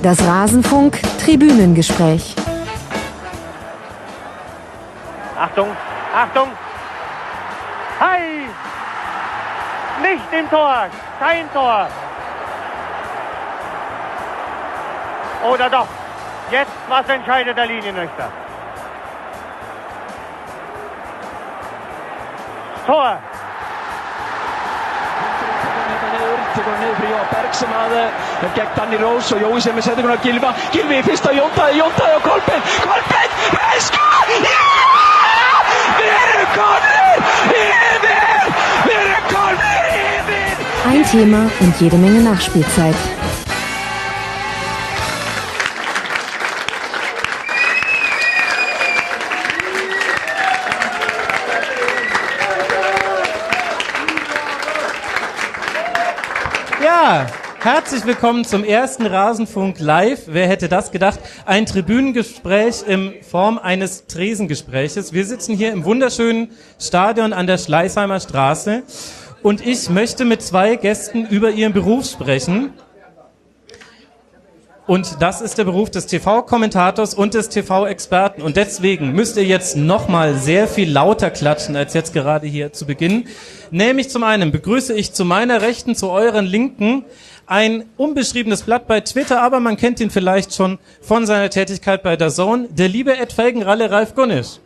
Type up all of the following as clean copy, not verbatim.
Das Rasenfunk-Tribünengespräch. Achtung, Achtung! Hi! Nicht im Tor! Kein Tor! Oder doch? Jetzt, was entscheidet der Linienrichter? Tor! Bergsemaade kijkt Danny Roos og Jois med setter under Gilva. Gilvi først og Jonta og Kolpen. Veska! Ja! Wir kommen! Ein Thema und jede Menge Nachspielzeit. Ja, herzlich willkommen zum ersten Rasenfunk Live. Wer hätte das gedacht? Ein Tribünengespräch in Form eines Tresengespräches. Wir sitzen hier im wunderschönen Stadion an der Schleißheimer Straße und ich möchte mit zwei Gästen über ihren Beruf sprechen. Und das ist der Beruf des TV-Kommentators und des TV-Experten. Und deswegen müsst ihr jetzt nochmal sehr viel lauter klatschen, als jetzt gerade hier zu Beginn. Nämlich zum einen begrüße ich zu meiner Rechten, zu euren Linken, ein unbeschriebenes Blatt bei Twitter, aber man kennt ihn vielleicht schon von seiner Tätigkeit bei DAZN, der liebe Ed Felgenralle Ralf Gunnisch.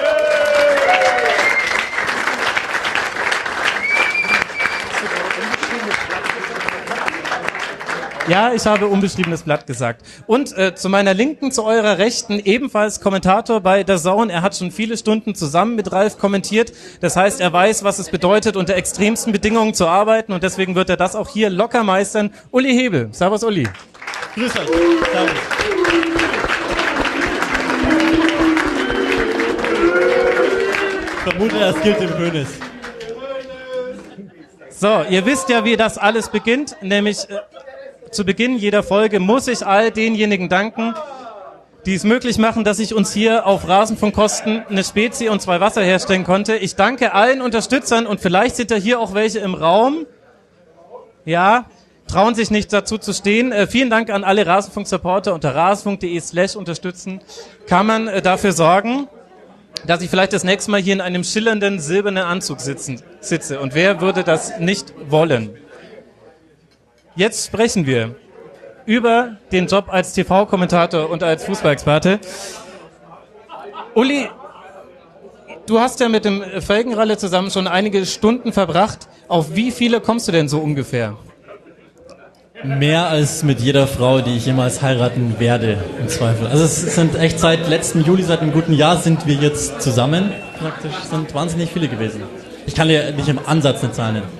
Ja, ich habe unbeschriebenes Blatt gesagt. Und zu meiner Linken, zu eurer Rechten, ebenfalls Kommentator bei DAZN. Er hat schon viele Stunden zusammen mit Ralf kommentiert. Das heißt, er weiß, was es bedeutet, unter extremsten Bedingungen zu arbeiten. Und deswegen wird er das auch hier locker meistern. Uli Hebel. Servus, Uli. Grüß euch. Servus. Ich vermute, das gilt im Hönes. So, ihr wisst ja, wie das alles beginnt, nämlich zu Beginn jeder Folge muss ich all denjenigen danken, die es möglich machen, dass ich uns hier auf Rasenfunkkosten eine Spezie und 2 Wasser herstellen konnte. Ich danke allen Unterstützern und vielleicht sind da hier auch welche im Raum. Ja, trauen sich nicht dazu zu stehen. Vielen Dank an alle Rasenfunk-Supporter unter rasenfunk.de/unterstützen. Kann man dafür sorgen, dass ich vielleicht das nächste Mal hier in einem schillernden silbernen Anzug sitze. Und wer würde das nicht wollen? Jetzt sprechen wir über den Job als TV-Kommentator und als Fußballexperte. Uli, du hast ja mit dem Felgenralle zusammen schon einige Stunden verbracht. Auf wie viele kommst du denn so ungefähr? Mehr als mit jeder Frau, die ich jemals heiraten werde, im Zweifel. Also es sind echt seit letzten Juli, seit einem guten Jahr sind wir jetzt zusammen. Praktisch sind wahnsinnig viele gewesen. Ich kann dir nicht im Ansatz eine Zahl nennen.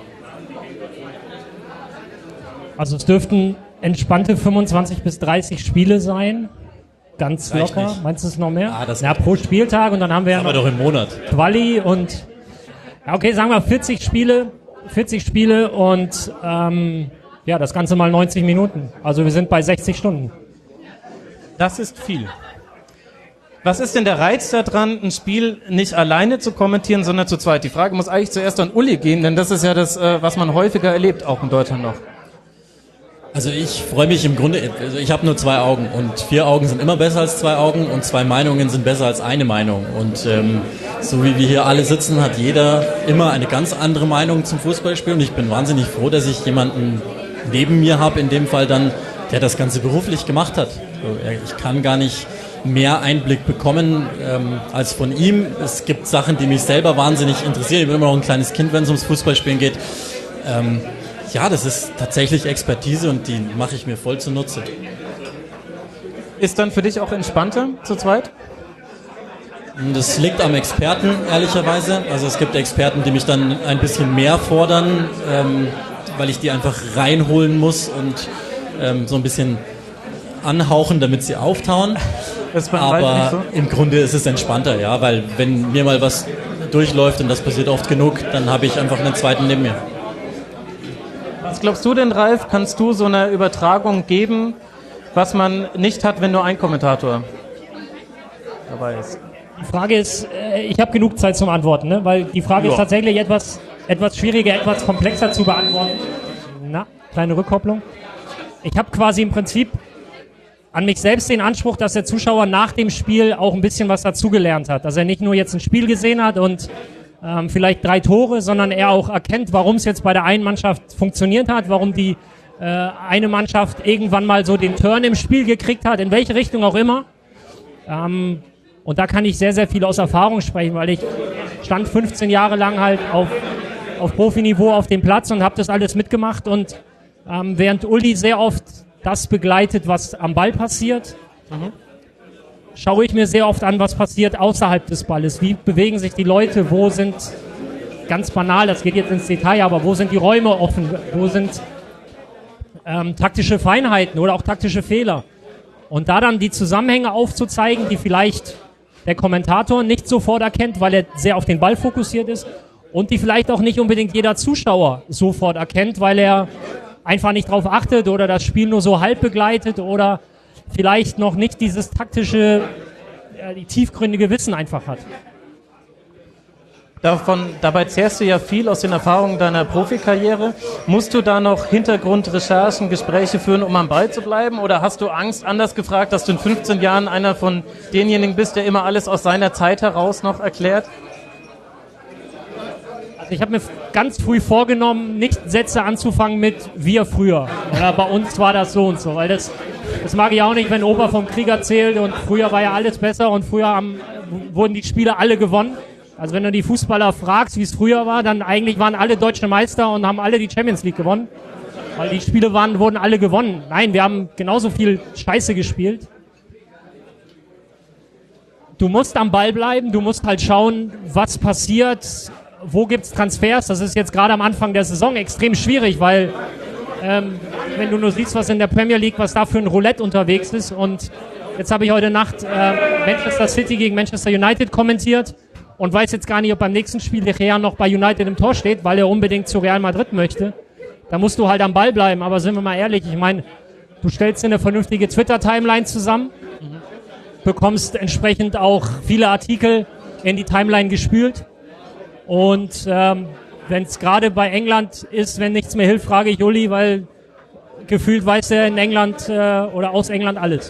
Also es dürften entspannte 25 bis 30 Spiele sein. Ganz Reicht locker. nicht. Meinst du es noch mehr? Ah, das pro Spieltag und dann haben wir ja aber noch doch im Monat. Quali und ja, okay, sagen wir 40 Spiele und ja, das Ganze mal 90 Minuten. Also wir sind bei 60 Stunden. Das ist viel. Was ist denn der Reiz daran, ein Spiel nicht alleine zu kommentieren, sondern zu zweit? Die Frage muss eigentlich zuerst an Uli gehen, denn das ist ja das, was man häufiger erlebt, auch in Deutschland noch. Also ich freue mich im Grunde, also ich habe nur 2 Augen und 4 Augen sind immer besser als 2 Augen und 2 Meinungen sind besser als eine Meinung. Und so wie wir hier alle sitzen, hat jeder immer eine ganz andere Meinung zum Fußballspiel und ich bin wahnsinnig froh, dass ich jemanden neben mir habe, in dem Fall dann, der das Ganze beruflich gemacht hat. Ich kann gar nicht mehr Einblick bekommen als von ihm. Es gibt Sachen, die mich selber wahnsinnig interessieren. Ich bin immer noch ein kleines Kind, wenn es ums Fußballspielen geht. Ja, das ist tatsächlich Expertise und die mache ich mir voll zunutze. Ist dann für dich auch entspannter zu zweit? Das liegt am Experten, ehrlicherweise. Also es gibt Experten, die mich dann ein bisschen mehr fordern, weil ich die einfach reinholen muss und so ein bisschen anhauchen, damit sie auftauen. Aber so? Im Grunde ist es entspannter, ja, weil wenn mir mal was durchläuft und das passiert oft genug, dann habe ich einfach einen zweiten neben mir. Was glaubst du denn, Ralf? Kannst du so eine Übertragung geben, was man nicht hat, wenn nur ein Kommentator dabei ist? Die Frage ist, ich habe genug Zeit zum Antworten, ne? Weil die Frage ist tatsächlich etwas schwieriger, etwas komplexer zu beantworten. Na, kleine Rückkopplung. Ich habe quasi im Prinzip an mich selbst den Anspruch, dass der Zuschauer nach dem Spiel auch ein bisschen was dazugelernt hat. Dass er nicht nur jetzt ein Spiel gesehen hat und vielleicht 3 Tore, sondern er auch erkennt, warum es jetzt bei der einen Mannschaft funktioniert hat, warum die eine Mannschaft irgendwann mal so den Turn im Spiel gekriegt hat, in welche Richtung auch immer. Und da kann ich sehr, sehr viel aus Erfahrung sprechen, weil ich stand 15 Jahre lang halt auf Profiniveau auf dem Platz und habe das alles mitgemacht. Und während Uli sehr oft das begleitet, was am Ball passiert, schaue ich mir sehr oft an, was passiert außerhalb des Balles. Wie bewegen sich die Leute? Wo sind, ganz banal, das geht jetzt ins Detail, aber wo sind die Räume offen? Wo sind taktische Feinheiten oder auch taktische Fehler? Und da dann die Zusammenhänge aufzuzeigen, die vielleicht der Kommentator nicht sofort erkennt, weil er sehr auf den Ball fokussiert ist und die vielleicht auch nicht unbedingt jeder Zuschauer sofort erkennt, weil er einfach nicht drauf achtet oder das Spiel nur so halb begleitet oder vielleicht noch nicht dieses taktische, die tiefgründige Wissen einfach hat. Dabei zehrst du ja viel aus den Erfahrungen deiner Profikarriere. Musst du da noch Hintergrundrecherchen, Gespräche führen, um am Ball zu bleiben? Oder hast du Angst, anders gefragt, dass du in 15 Jahren einer von denjenigen bist, der immer alles aus seiner Zeit heraus noch erklärt? Also ich habe mir ganz früh vorgenommen, nicht Sätze anzufangen mit wir früher. Oder bei uns war das so und so. Weil das mag ich auch nicht, wenn Opa vom Krieg erzählt und früher war ja alles besser und früher wurden die Spiele alle gewonnen. Also wenn du die Fußballer fragst, wie es früher war, dann eigentlich waren alle deutsche Meister und haben alle die Champions League gewonnen. Weil die Spiele wurden alle gewonnen. Nein, wir haben genauso viel Scheiße gespielt. Du musst am Ball bleiben, du musst halt schauen, was passiert, wo gibt's Transfers. Das ist jetzt gerade am Anfang der Saison extrem schwierig, weil wenn du nur siehst, was in der Premier League, was da für ein Roulette unterwegs ist. Und jetzt habe ich heute Nacht Manchester City gegen Manchester United kommentiert. Und weiß jetzt gar nicht, ob beim nächsten Spiel De Gea noch bei United im Tor steht, weil er unbedingt zu Real Madrid möchte. Da musst du halt am Ball bleiben. Aber sind wir mal ehrlich, ich meine, du stellst dir eine vernünftige Twitter-Timeline zusammen, bekommst entsprechend auch viele Artikel in die Timeline gespült. Und wenn es gerade bei England ist, wenn nichts mehr hilft, frage ich Uli, weil gefühlt weiß er in England oder aus England alles.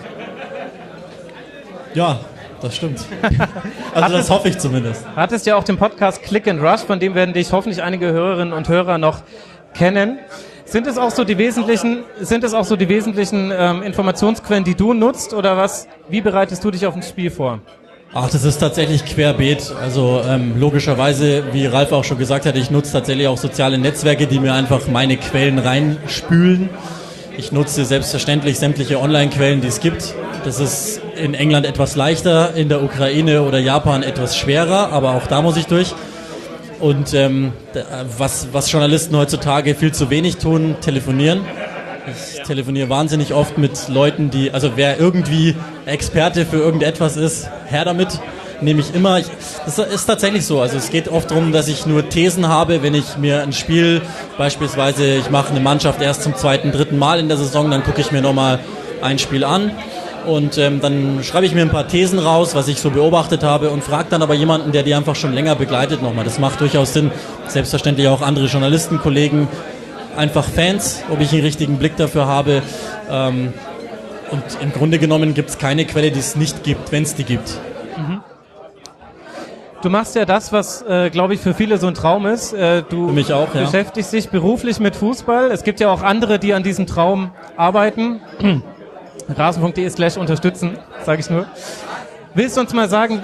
Ja, das stimmt. Also das hoffe ich zumindest. Hattest ja auch den Podcast Click and Rush, von dem werden dich hoffentlich einige Hörerinnen und Hörer noch kennen. Sind es auch so die wesentlichen Informationsquellen, die du nutzt, oder was? Wie bereitest du dich auf ein Spiel vor? Ach, das ist tatsächlich querbeet. Also logischerweise, wie Ralf auch schon gesagt hat, ich nutze tatsächlich auch soziale Netzwerke, die mir einfach meine Quellen reinspülen. Ich nutze selbstverständlich sämtliche Online-Quellen, die es gibt. Das ist in England etwas leichter, in der Ukraine oder Japan etwas schwerer, aber auch da muss ich durch. Und was Journalisten heutzutage viel zu wenig tun, telefonieren. Ich telefoniere wahnsinnig oft mit Leuten, wer irgendwie Experte für irgendetwas ist, her damit. Nehme ich immer. Das ist tatsächlich so. Also es geht oft darum, dass ich nur Thesen habe, wenn ich mir ein Spiel, beispielsweise ich mache eine Mannschaft erst zum 2., 3. Mal in der Saison, dann gucke ich mir nochmal ein Spiel an und dann schreibe ich mir ein paar Thesen raus, was ich so beobachtet habe und frage dann aber jemanden, der die einfach schon länger begleitet nochmal. Das macht durchaus Sinn. Selbstverständlich auch andere Journalisten, Kollegen, einfach Fans, ob ich einen richtigen Blick dafür habe. Und im Grunde genommen gibt es keine Quelle, die es nicht gibt, wenn es die gibt. Mhm. Du machst ja das, was, glaube ich, für viele so ein Traum ist. Du für mich auch, ja. Beschäftigst dich beruflich mit Fußball. Es gibt ja auch andere, die an diesem Traum arbeiten. Rasen.de/unterstützen, sage ich nur. Willst du uns mal sagen,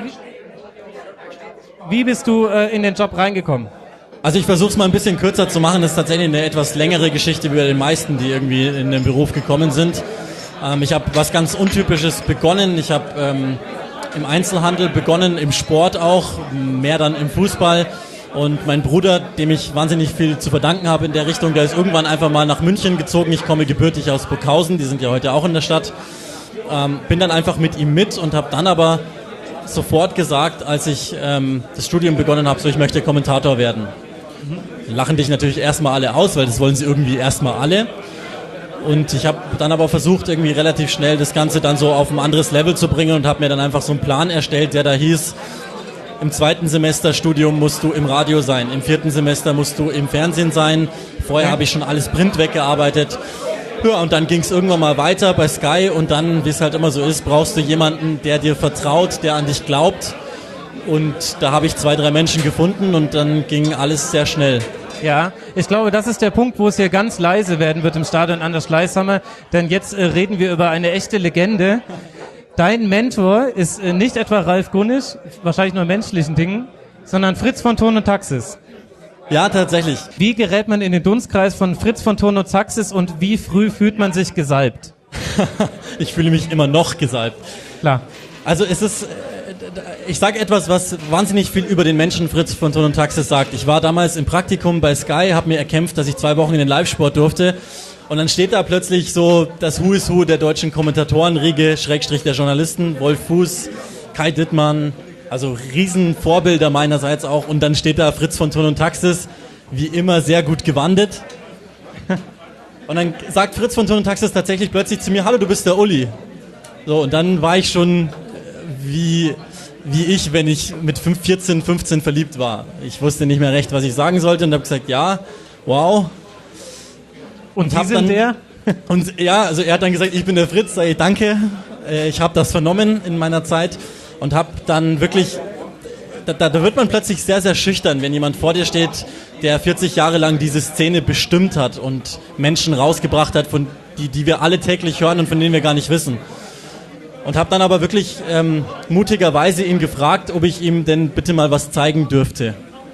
wie bist du in den Job reingekommen? Also ich versuche es mal ein bisschen kürzer zu machen. Das ist tatsächlich eine etwas längere Geschichte wie bei den meisten, die irgendwie in den Beruf gekommen sind. Ich habe was ganz Untypisches begonnen. Ich habe im Einzelhandel begonnen, im Sport auch, mehr dann im Fußball. Und mein Bruder, dem ich wahnsinnig viel zu verdanken habe in der Richtung, der ist irgendwann einfach mal nach München gezogen. Ich komme gebürtig aus Burghausen, die sind ja heute auch in der Stadt. Bin dann einfach mit ihm mit und habe dann aber sofort gesagt, als ich das Studium begonnen habe, so ich möchte Kommentator werden. Lachen dich natürlich erstmal alle aus, weil das wollen sie irgendwie erstmal alle. Und ich habe dann aber versucht, irgendwie relativ schnell das Ganze dann so auf ein anderes Level zu bringen und habe mir dann einfach so einen Plan erstellt, der da hieß, im 2. Semester Studium musst du im Radio sein, im 4. Semester musst du im Fernsehen sein. Vorher habe ich schon alles Print weggearbeitet Ja, und dann ging es irgendwann mal weiter bei Sky und dann, wie es halt immer so ist, brauchst du jemanden, der dir vertraut, der an dich glaubt. Und da habe ich 2, 3 Menschen gefunden und dann ging alles sehr schnell. Ja, ich glaube, das ist der Punkt, wo es hier ganz leise werden wird im Stadion an der Schleißhammer, denn jetzt reden wir über eine echte Legende. Dein Mentor ist nicht etwa Ralf Gunnisch, wahrscheinlich nur in menschlichen Dingen, sondern Fritz von Thurn und Taxis. Ja, tatsächlich. Wie gerät man in den Dunstkreis von Fritz von Thurn und Taxis und wie früh fühlt man sich gesalbt? Ich fühle mich immer noch gesalbt. Klar. Also es ist, ich sage etwas, was wahnsinnig viel über den Menschen Fritz von Thurn und Taxis sagt. Ich war damals im Praktikum bei Sky, habe mir erkämpft, dass ich 2 Wochen in den Live-Sport durfte. Und dann steht da plötzlich so das Who is Who der deutschen Kommentatorenriege, Schrägstrich der Journalisten, Wolf Fuß, Kai Dittmann, also Riesenvorbilder meinerseits auch. Und dann steht da Fritz von Thurn und Taxis, wie immer sehr gut gewandet. Und dann sagt Fritz von Thurn und Taxis tatsächlich plötzlich zu mir, hallo, du bist der Uli. So, und dann war ich schon wie ich, wenn ich mit 14, 15 verliebt war. Ich wusste nicht mehr recht, was ich sagen sollte und habe gesagt, ja, wow. Und Sie sind der? Und ja, also er hat dann gesagt, ich bin der Fritz, sage ich danke. Ich habe das vernommen in meiner Zeit und habe dann wirklich, da wird man plötzlich sehr, sehr schüchtern, wenn jemand vor dir steht, der 40 Jahre lang diese Szene bestimmt hat und Menschen rausgebracht hat, von die wir alle täglich hören und von denen wir gar nicht wissen. Und habe dann aber wirklich mutigerweise ihn gefragt, ob ich ihm denn bitte mal was zeigen dürfte.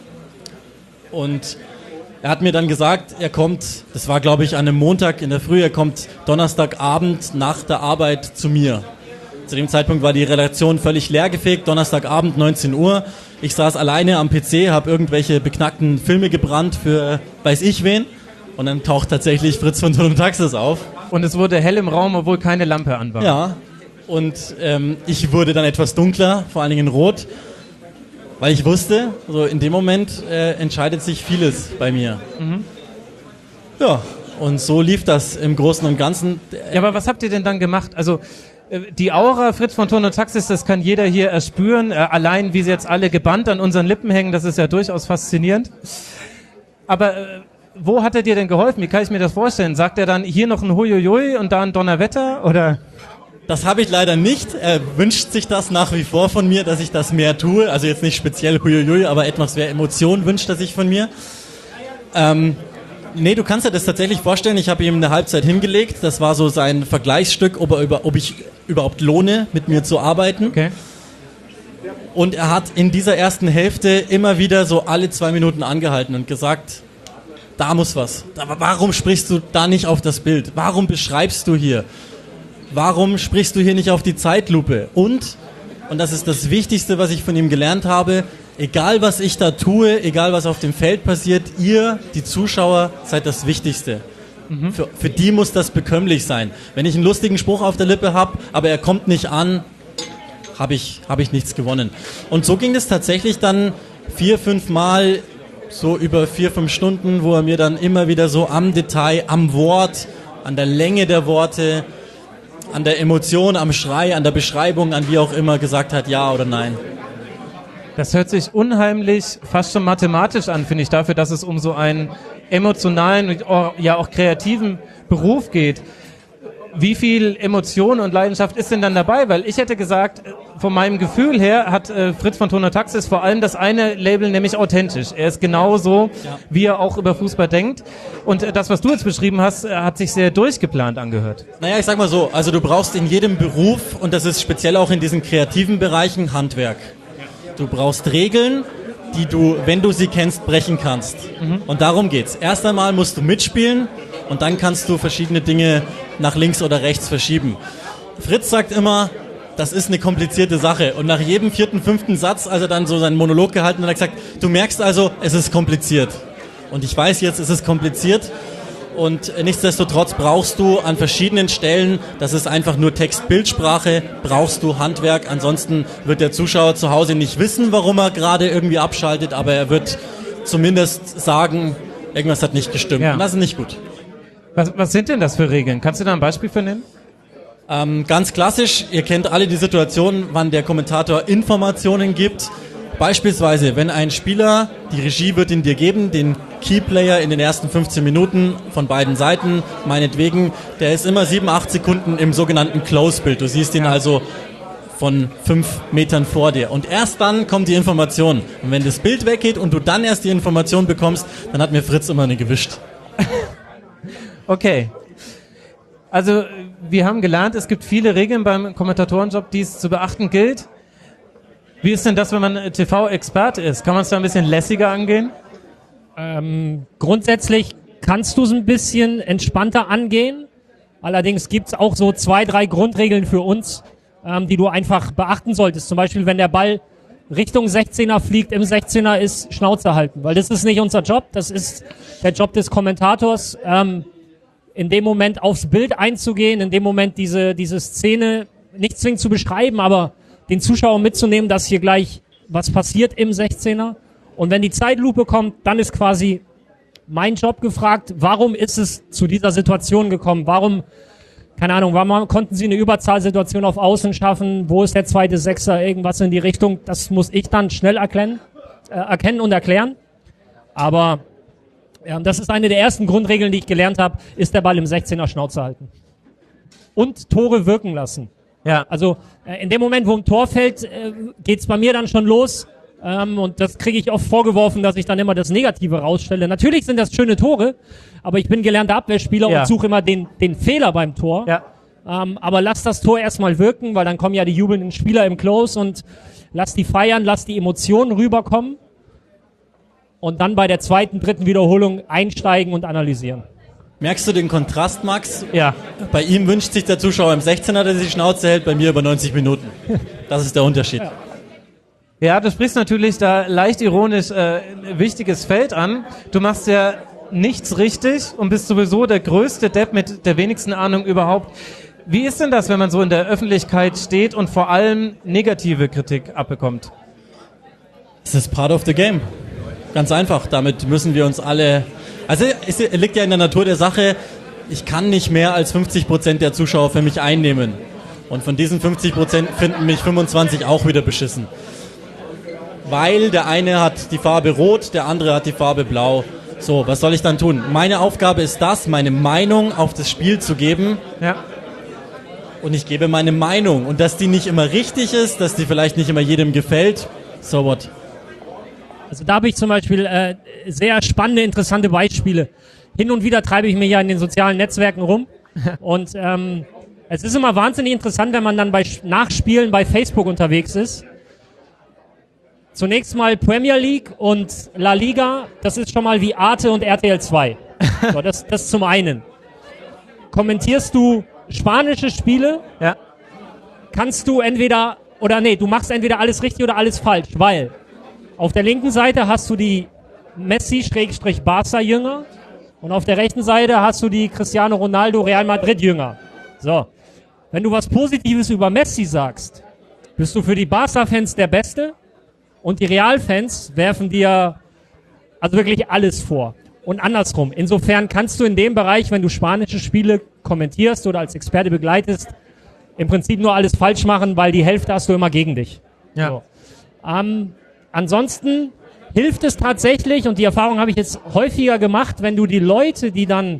Und er hat mir dann gesagt, er kommt, das war glaube ich an einem Montag in der Früh, er kommt Donnerstagabend nach der Arbeit zu mir. Zu dem Zeitpunkt war die Redaktion völlig leergefegt, Donnerstagabend 19 Uhr. Ich saß alleine am PC, habe irgendwelche beknackten Filme gebrannt für weiß ich wen. Und dann taucht tatsächlich Fritz von Thurn und Taxis auf. Und es wurde hell im Raum, obwohl keine Lampe an war. Ja, und ich wurde dann etwas dunkler, vor allen Dingen rot. Weil ich wusste, so in dem Moment entscheidet sich vieles bei mir. Mhm. Ja, und so lief das im Großen und Ganzen. Ja, aber was habt ihr denn dann gemacht? Also die Aura Fritz von Thurn und Taxis, das kann jeder hier erspüren. Allein wie sie jetzt alle gebannt an unseren Lippen hängen, das ist ja durchaus faszinierend. Aber wo hat er dir denn geholfen? Wie kann ich mir das vorstellen? Sagt er dann hier noch ein Huiuiui und da ein Donnerwetter? Oder? Das habe ich leider nicht. Er wünscht sich das nach wie vor von mir, dass ich das mehr tue. Also jetzt nicht speziell Huiuiui, aber etwas mehr Emotionen wünscht er sich von mir. Nee, du kannst dir das tatsächlich vorstellen. Ich habe ihm eine Halbzeit hingelegt. Das war so sein Vergleichsstück, ob ich überhaupt lohne, mit mir zu arbeiten. Okay. Und er hat in dieser ersten Hälfte immer wieder so alle 2 Minuten angehalten und gesagt, da muss was. Warum sprichst du da nicht auf das Bild? Warum beschreibst du hier? Warum sprichst du hier nicht auf die Zeitlupe? Und das ist das Wichtigste, was ich von ihm gelernt habe, egal was ich da tue, egal was auf dem Feld passiert, ihr, die Zuschauer, seid das Wichtigste. Mhm. Für die muss das bekömmlich sein. Wenn ich einen lustigen Spruch auf der Lippe habe, aber er kommt nicht an, habe ich nichts gewonnen. Und so ging es tatsächlich dann 4, 5 Mal, so über 4, 5 Stunden, wo er mir dann immer wieder so am Detail, am Wort, an der Länge der Worte, an der Emotion, am Schrei, an der Beschreibung, an wie auch immer gesagt hat, ja oder nein. Das hört sich unheimlich, fast schon mathematisch an, finde ich, dafür, dass es um so einen emotionalen und ja auch kreativen Beruf geht. Wie viel Emotion und Leidenschaft ist denn dann dabei? Weil ich hätte gesagt, von meinem Gefühl her hat Fritz von Thurn und Taxis vor allem das eine Label, nämlich authentisch. Er ist genauso, wie er auch über Fußball denkt. Und das, was du jetzt beschrieben hast, hat sich sehr durchgeplant angehört. Naja, ich sag mal so, also du brauchst in jedem Beruf, und das ist speziell auch in diesen kreativen Bereichen, Handwerk. Du brauchst Regeln, die du, wenn du sie kennst, brechen kannst. Mhm. Und darum geht's. Erst einmal musst du mitspielen und dann kannst du verschiedene Dinge nach links oder rechts verschieben. Fritz sagt immer, das ist eine komplizierte Sache. Und nach jedem 4., 5. Satz, als er dann so seinen Monolog gehalten hat, hat er gesagt, du merkst also, es ist kompliziert. Und ich weiß jetzt, es ist kompliziert. Und nichtsdestotrotz brauchst du an verschiedenen Stellen, das ist einfach nur Text-Bildsprache, brauchst du Handwerk. Ansonsten wird der Zuschauer zu Hause nicht wissen, warum er gerade irgendwie abschaltet, aber er wird zumindest sagen, irgendwas hat nicht gestimmt. Ja. Und das ist nicht gut. Was sind denn das für Regeln? Kannst du da ein Beispiel für nennen? Ganz klassisch, ihr kennt alle die Situation, wann der Kommentator Informationen gibt. Beispielsweise, wenn ein Spieler, die Regie wird ihn dir geben, den Keyplayer in den ersten 15 Minuten von beiden Seiten, meinetwegen, der ist immer 7-8 Sekunden im sogenannten Close-Bild. Du siehst ihn also von 5 Metern vor dir. Und erst dann kommt die Information. Und wenn das Bild weggeht und du dann erst die Information bekommst, dann hat mir Fritz immer eine gewischt. Okay. Also, wir haben gelernt, es gibt viele Regeln beim Kommentatorenjob, die es zu beachten gilt. Wie ist denn das, wenn man TV-Experte ist? Kann man es da ein bisschen lässiger angehen? Grundsätzlich kannst du es ein bisschen entspannter angehen. Allerdings gibt es auch so 2, 3 Grundregeln für uns, die du einfach beachten solltest. Zum Beispiel, wenn der Ball Richtung 16er fliegt, im 16er ist Schnauze halten. Weil das ist nicht unser Job, das ist der Job des Kommentators. In dem Moment aufs Bild einzugehen, in dem Moment diese Szene nicht zwingend zu beschreiben, aber den Zuschauer mitzunehmen, dass hier gleich was passiert im 16er. Und wenn die Zeitlupe kommt, dann ist quasi mein Job gefragt, warum ist es zu dieser Situation gekommen? Warum konnten sie eine Überzahlsituation auf Außen schaffen? Wo ist der zweite Sechser? Irgendwas in die Richtung. Das muss ich dann schnell erkennen und erklären. Aber das ist eine der ersten Grundregeln, die ich gelernt habe, ist der Ball im 16er Schnauze halten. Und Tore wirken lassen. Ja. Also in dem Moment, wo ein Tor fällt, geht's bei mir dann schon los. Und das kriege ich oft vorgeworfen, dass ich dann immer das Negative rausstelle. Natürlich sind das schöne Tore, aber ich bin gelernter Abwehrspieler und suche immer den Fehler beim Tor. Ja. Aber lass das Tor erstmal wirken, weil dann kommen ja die jubelnden Spieler im Close und lass die feiern, lass die Emotionen rüberkommen und dann bei der zweiten, dritten Wiederholung einsteigen und analysieren. Merkst du den Kontrast, Max? Ja. Bei ihm wünscht sich der Zuschauer im 16er, dass er die Schnauze hält, bei mir über 90 Minuten. Das ist der Unterschied. Ja, du sprichst natürlich da leicht ironisch ein wichtiges Feld an. Du machst ja nichts richtig und bist sowieso der größte Depp mit der wenigsten Ahnung überhaupt. Wie ist denn das, wenn man so in der Öffentlichkeit steht und vor allem negative Kritik abbekommt? Das ist part of the game. Ganz einfach. Damit müssen wir uns alle... Also es liegt ja in der Natur der Sache, ich kann nicht mehr als 50% der Zuschauer für mich einnehmen. Und von diesen 50% finden mich 25 auch wieder beschissen. Weil der eine hat die Farbe rot, der andere hat die Farbe blau. So, was soll ich dann tun? Meine Aufgabe ist das, meine Meinung auf das Spiel zu geben. Ja. Und ich gebe meine Meinung. Und dass die nicht immer richtig ist, dass die vielleicht nicht immer jedem gefällt, so what? Also da habe ich zum Beispiel sehr spannende, interessante Beispiele. Hin und wieder treibe ich mich ja in den sozialen Netzwerken rum. Und es ist immer wahnsinnig interessant, wenn man dann bei Nachspielen bei Facebook unterwegs ist. Zunächst mal Premier League und La Liga, das ist schon mal wie Arte und RTL 2. So, das zum einen. Kommentierst du spanische Spiele, kannst du du machst entweder alles richtig oder alles falsch, weil auf der linken Seite hast du die Messi-Barca-Jünger und auf der rechten Seite hast du die Cristiano Ronaldo Real Madrid-Jünger. So, wenn du was Positives über Messi sagst, bist du für die Barca-Fans der Beste und die Real-Fans werfen dir also wirklich alles vor. Und andersrum. Insofern kannst du in dem Bereich, wenn du spanische Spiele kommentierst oder als Experte begleitest, im Prinzip nur alles falsch machen, weil die Hälfte hast du immer gegen dich. Ja. So. Ansonsten hilft es tatsächlich, und die Erfahrung habe ich jetzt häufiger gemacht, wenn du die Leute, die dann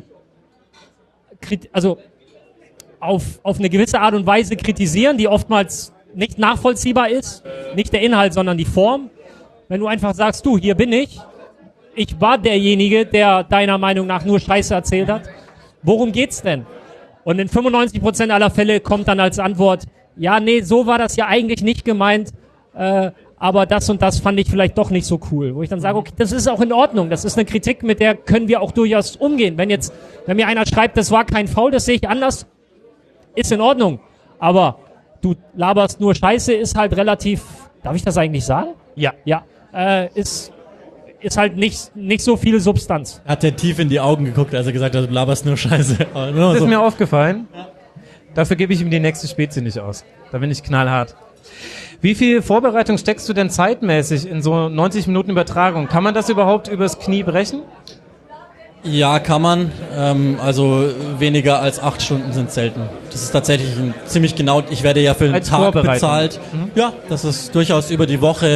auf eine gewisse Art und Weise kritisieren, die oftmals nicht nachvollziehbar ist, nicht der Inhalt, sondern die Form. Wenn du einfach sagst, du, hier bin ich war derjenige, der deiner Meinung nach nur Scheiße erzählt hat. Worum geht's denn? Und in 95% aller Fälle kommt dann als Antwort, ja, nee, so war das ja eigentlich nicht gemeint, aber das und das fand ich vielleicht doch nicht so cool. Wo ich dann sage, okay, das ist auch in Ordnung, das ist eine Kritik, mit der können wir auch durchaus umgehen. Wenn mir einer schreibt, das war kein Foul, das sehe ich anders, ist in Ordnung. Aber du laberst nur Scheiße, ist halt relativ, darf ich das eigentlich sagen? Ja. Ja, ist halt nicht so viel Substanz. Hat er tief in die Augen geguckt, als er gesagt hat, du laberst nur Scheiße. Das ist mir aufgefallen. Ja. Dafür gebe ich ihm die nächste Spezie nicht aus. Da bin ich knallhart. Wie viel Vorbereitung steckst du denn zeitmäßig in so 90 Minuten Übertragung? Kann man das überhaupt übers Knie brechen? Ja, kann man. Also weniger als 8 Stunden sind selten. Das ist tatsächlich ziemlich genau. Ich werde ja für den Tag bezahlt. Ja, das ist durchaus über die Woche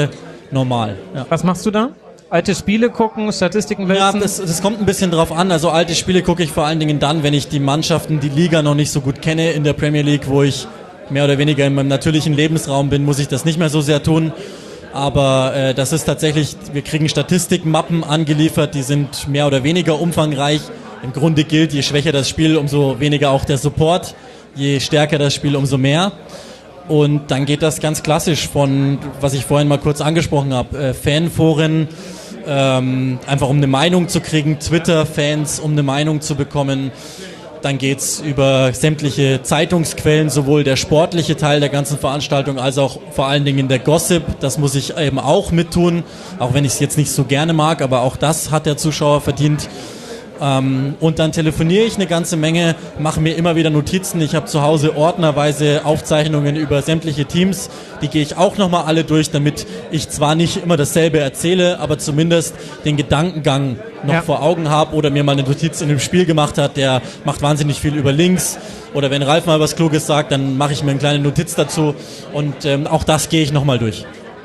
normal. Ja. Was machst du da? Alte Spiele gucken, Statistiken Ja, wälzen? das kommt ein bisschen drauf an. Also alte Spiele gucke ich vor allen Dingen dann, wenn ich die Mannschaften, die Liga noch nicht so gut kenne in der Premier League, wo ich mehr oder weniger in meinem natürlichen Lebensraum bin, muss ich das nicht mehr so sehr tun. Aber das ist tatsächlich, wir kriegen Statistikmappen angeliefert, die sind mehr oder weniger umfangreich. Im Grunde gilt, je schwächer das Spiel, umso weniger auch der Support. Je stärker das Spiel, umso mehr. Und dann geht das ganz klassisch von, was ich vorhin mal kurz angesprochen habe, Fanforen, einfach um eine Meinung zu kriegen, Twitter-Fans, um eine Meinung zu bekommen. Dann geht's über sämtliche Zeitungsquellen, sowohl der sportliche Teil der ganzen Veranstaltung als auch vor allen Dingen der Gossip. Das muss ich eben auch mittun, auch wenn ich es jetzt nicht so gerne mag, aber auch das hat der Zuschauer verdient. Und dann telefoniere ich eine ganze Menge, mache mir immer wieder Notizen. Ich habe zu Hause ordnerweise Aufzeichnungen über sämtliche Teams. Die gehe ich auch nochmal alle durch, damit ich zwar nicht immer dasselbe erzähle, aber zumindest den Gedankengang noch vor Augen habe oder mir mal eine Notiz in dem Spiel gemacht hat. Der macht wahnsinnig viel über Links. Oder wenn Ralf mal was Kluges sagt, dann mache ich mir eine kleine Notiz dazu. Und auch das gehe ich nochmal durch.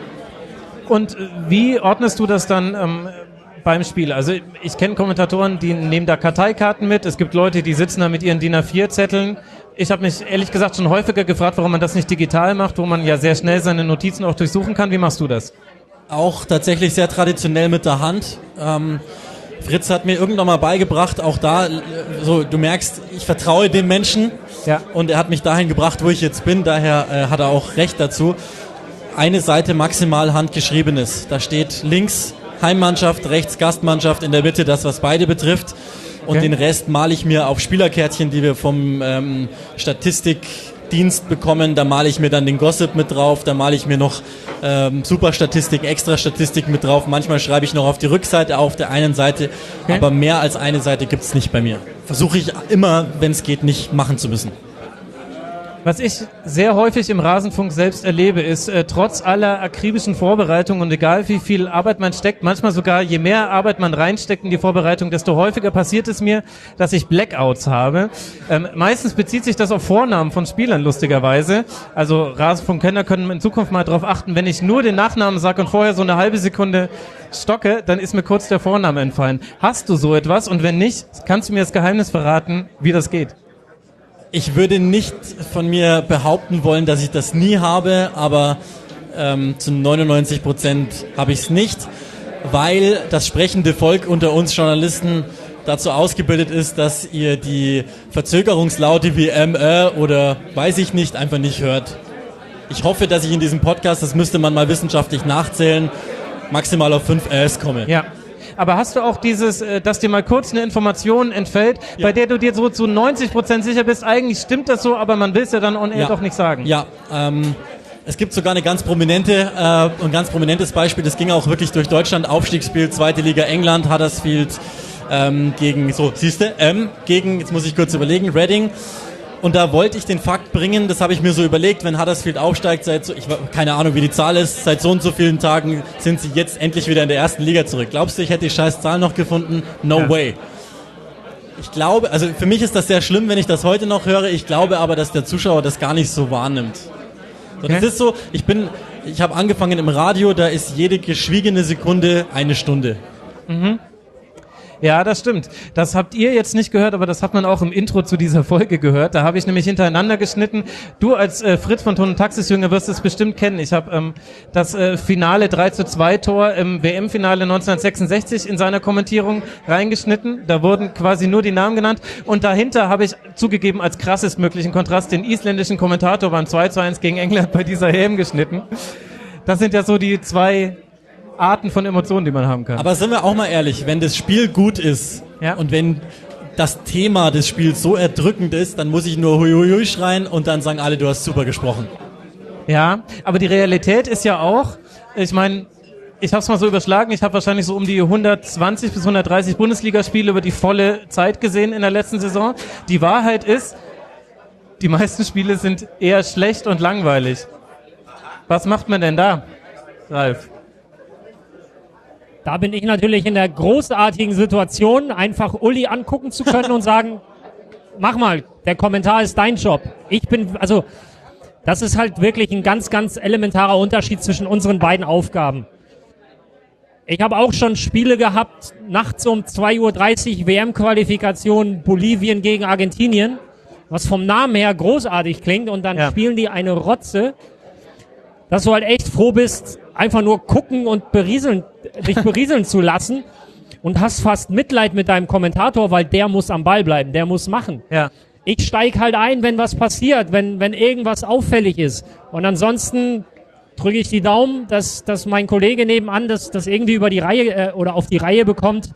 Und wie ordnest du das dann beim Spiel? Also ich kenne Kommentatoren, die nehmen da Karteikarten mit. Es gibt Leute, die sitzen da mit ihren DIN A4-Zetteln. Ich habe mich ehrlich gesagt schon häufiger gefragt, warum man das nicht digital macht, wo man ja sehr schnell seine Notizen auch durchsuchen kann. Wie machst du das? Auch tatsächlich sehr traditionell mit der Hand. Fritz hat mir irgendwann mal beigebracht, auch da, so du merkst, ich vertraue dem Menschen und er hat mich dahin gebracht, wo ich jetzt bin. Daher hat er auch recht dazu. Eine Seite maximal handgeschriebenes. Da steht links Heimmannschaft, rechts Gastmannschaft, in der Mitte das, was beide betrifft. Und den Rest male ich mir auf Spielerkärtchen, die wir vom Statistikdienst bekommen. Da male ich mir dann den Gossip mit drauf, da male ich mir noch Superstatistik, Extra-Statistik mit drauf. Manchmal schreibe ich noch auf die Rückseite auf der einen Seite, aber mehr als eine Seite gibt's nicht bei mir. Versuche ich immer, wenn es geht, nicht machen zu müssen. Was ich sehr häufig im Rasenfunk selbst erlebe, ist, trotz aller akribischen Vorbereitungen und egal wie viel Arbeit man steckt, manchmal sogar je mehr Arbeit man reinsteckt in die Vorbereitung, desto häufiger passiert es mir, dass ich Blackouts habe. Meistens bezieht sich das auf Vornamen von Spielern, lustigerweise. Also Rasenfunk-Kenner können in Zukunft mal darauf achten, wenn ich nur den Nachnamen sage und vorher so eine halbe Sekunde stocke, dann ist mir kurz der Vorname entfallen. Hast du so etwas? Und wenn nicht, kannst du mir das Geheimnis verraten, wie das geht? Ich würde nicht von mir behaupten wollen, dass ich das nie habe, aber zu 99% habe ich es nicht, weil das sprechende Volk unter uns Journalisten dazu ausgebildet ist, dass ihr die Verzögerungslaute wie oder weiß ich nicht einfach nicht hört. Ich hoffe, dass ich in diesem Podcast, das müsste man mal wissenschaftlich nachzählen, maximal auf 5 komme. Ja. Aber hast du auch dieses, dass dir mal kurz eine Information entfällt, bei der du dir so zu 90% sicher bist, eigentlich stimmt das so, aber man will es ja dann on air doch nicht sagen? Ja, es gibt sogar ein ganz prominentes Beispiel, das ging auch wirklich durch Deutschland, Aufstiegsspiel, 2. Liga England, Huddersfield gegen, jetzt muss ich kurz überlegen, Reading. Und da wollte ich den Fakt bringen, das habe ich mir so überlegt, wenn Huddersfield aufsteigt, keine Ahnung, wie die Zahl ist, seit so und so vielen Tagen sind sie jetzt endlich wieder in der 1. Liga zurück. Glaubst du, ich hätte die scheiß Zahl noch gefunden? No way. Ich glaube, also für mich ist das sehr schlimm, wenn ich das heute noch höre. Ich glaube aber, dass der Zuschauer das gar nicht so wahrnimmt. So, das ist so, ich habe angefangen im Radio, da ist jede geschwiegene Sekunde eine Stunde. Mhm. Ja, das stimmt. Das habt ihr jetzt nicht gehört, aber das hat man auch im Intro zu dieser Folge gehört. Da habe ich nämlich hintereinander geschnitten. Du als Fritz von Ton und Taxis-Jünger wirst es bestimmt kennen. Ich habe das Finale 3:2 Tor im WM-Finale 1966 in seiner Kommentierung reingeschnitten. Da wurden quasi nur die Namen genannt. Und dahinter habe ich zugegeben als krassestmöglichen Kontrast den isländischen Kommentator beim 2:1 gegen England bei dieser EM geschnitten. Das sind ja so die zwei Arten von Emotionen, die man haben kann. Aber sind wir auch mal ehrlich, wenn das Spiel gut ist und wenn das Thema des Spiels so erdrückend ist, dann muss ich nur hui hui hui schreien und dann sagen alle, du hast super gesprochen. Ja, aber die Realität ist ja auch, ich meine, ich habe es mal so überschlagen, ich habe wahrscheinlich so um die 120 bis 130 Bundesligaspiele über die volle Zeit gesehen in der letzten Saison. Die Wahrheit ist, die meisten Spiele sind eher schlecht und langweilig. Was macht man denn da, Ralf? Da bin ich natürlich in der großartigen Situation, einfach Uli angucken zu können und sagen, mach mal, der Kommentar ist dein Job. Das ist halt wirklich ein ganz, ganz elementarer Unterschied zwischen unseren beiden Aufgaben. Ich habe auch schon Spiele gehabt, nachts um 2:30 Uhr WM-Qualifikation Bolivien gegen Argentinien, was vom Namen her großartig klingt und dann spielen die eine Rotze, dass du halt echt froh bist, einfach nur gucken und dich berieseln zu lassen und hast fast Mitleid mit deinem Kommentator, weil der muss am Ball bleiben, der muss machen. Ja. Ich steige halt ein, wenn was passiert, wenn irgendwas auffällig ist. Und ansonsten drücke ich die Daumen, dass mein Kollege nebenan das irgendwie über die Reihe oder auf die Reihe bekommt.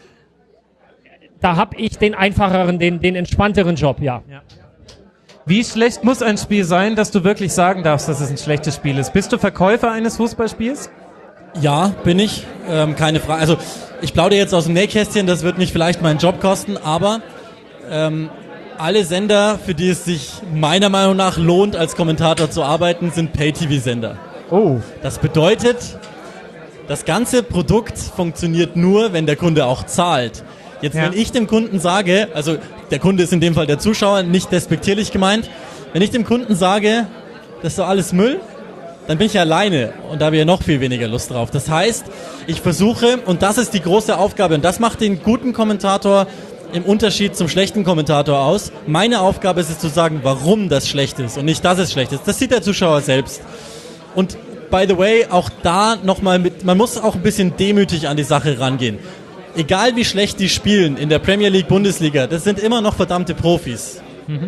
Da habe ich den einfacheren, den entspannteren Job, ja. Wie schlecht muss ein Spiel sein, dass du wirklich sagen darfst, dass es ein schlechtes Spiel ist? Bist du Verkäufer eines Fußballspiels? Ja, bin ich. Keine Frage. Also ich plaudere jetzt aus dem Nähkästchen, das wird mich vielleicht meinen Job kosten, aber alle Sender, für die es sich meiner Meinung nach lohnt, als Kommentator zu arbeiten, sind Pay-TV-Sender. Oh. Das bedeutet, das ganze Produkt funktioniert nur, wenn der Kunde auch zahlt. Jetzt, wenn ich dem Kunden sage, also der Kunde ist in dem Fall der Zuschauer, nicht despektierlich gemeint, wenn ich dem Kunden sage, das ist doch alles Müll, dann bin ich alleine und da habe ich ja noch viel weniger Lust drauf. Das heißt, ich versuche, und das ist die große Aufgabe, und das macht den guten Kommentator im Unterschied zum schlechten Kommentator aus. Meine Aufgabe ist es zu sagen, warum das schlecht ist und nicht, dass es schlecht ist. Das sieht der Zuschauer selbst. Und by the way, auch da nochmal man muss auch ein bisschen demütig an die Sache rangehen. Egal wie schlecht die spielen in der Premier League, Bundesliga, das sind immer noch verdammte Profis.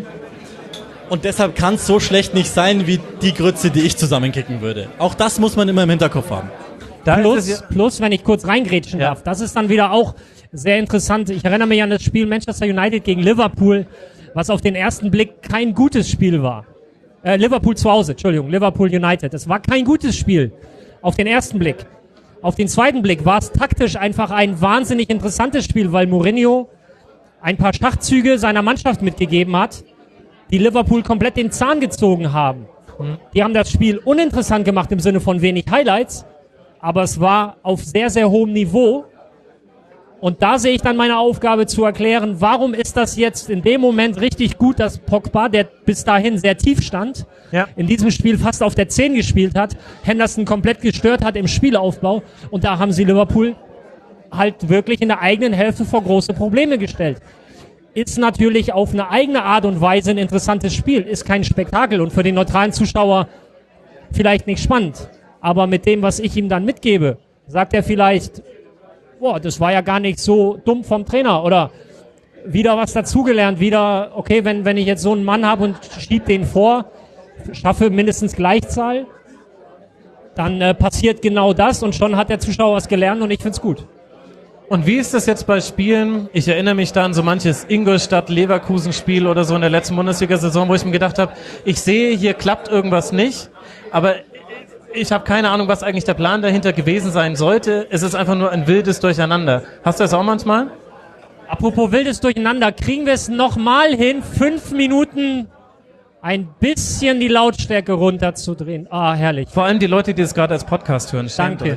Und deshalb kann es so schlecht nicht sein, wie die Grütze, die ich zusammenkicken würde. Auch das muss man immer im Hinterkopf haben. Plus, wenn ich kurz reingrätschen darf, das ist dann wieder auch sehr interessant. Ich erinnere mich an das Spiel Manchester United gegen Liverpool, was auf den ersten Blick kein gutes Spiel war. Liverpool zu Hause, Entschuldigung, Liverpool United. Es war kein gutes Spiel auf den ersten Blick. Auf den zweiten Blick war es taktisch einfach ein wahnsinnig interessantes Spiel, weil Mourinho ein paar Schachzüge seiner Mannschaft mitgegeben hat, die Liverpool komplett den Zahn gezogen haben. Die haben das Spiel uninteressant gemacht im Sinne von wenig Highlights, aber es war auf sehr, sehr hohem Niveau. Und da sehe ich dann meine Aufgabe zu erklären, warum ist das jetzt in dem Moment richtig gut, dass Pogba, der bis dahin sehr tief stand, in diesem Spiel fast auf der 10 gespielt hat, Henderson komplett gestört hat im Spielaufbau und da haben sie Liverpool halt wirklich in der eigenen Hälfte vor große Probleme gestellt. Ist natürlich auf eine eigene Art und Weise ein interessantes Spiel, ist kein Spektakel und für den neutralen Zuschauer vielleicht nicht spannend. Aber mit dem, was ich ihm dann mitgebe, sagt er vielleicht, boah, das war ja gar nicht so dumm vom Trainer oder wieder was dazugelernt, wieder, okay, wenn ich jetzt so einen Mann habe und schieb den vor, schaffe mindestens Gleichzahl, dann passiert genau das und schon hat der Zuschauer was gelernt und ich find's gut. Und wie ist das jetzt bei Spielen? Ich erinnere mich da an so manches Ingolstadt-Leverkusen-Spiel oder so in der letzten Bundesliga-Saison, wo ich mir gedacht habe, ich sehe, hier klappt irgendwas nicht, aber ich habe keine Ahnung, was eigentlich der Plan dahinter gewesen sein sollte. Es ist einfach nur ein wildes Durcheinander. Hast du das auch manchmal? Apropos wildes Durcheinander, kriegen wir es nochmal hin, 5 Minuten ein bisschen die Lautstärke runterzudrehen. Ah, herrlich. Vor allem die Leute, die es gerade als Podcast hören. Danke.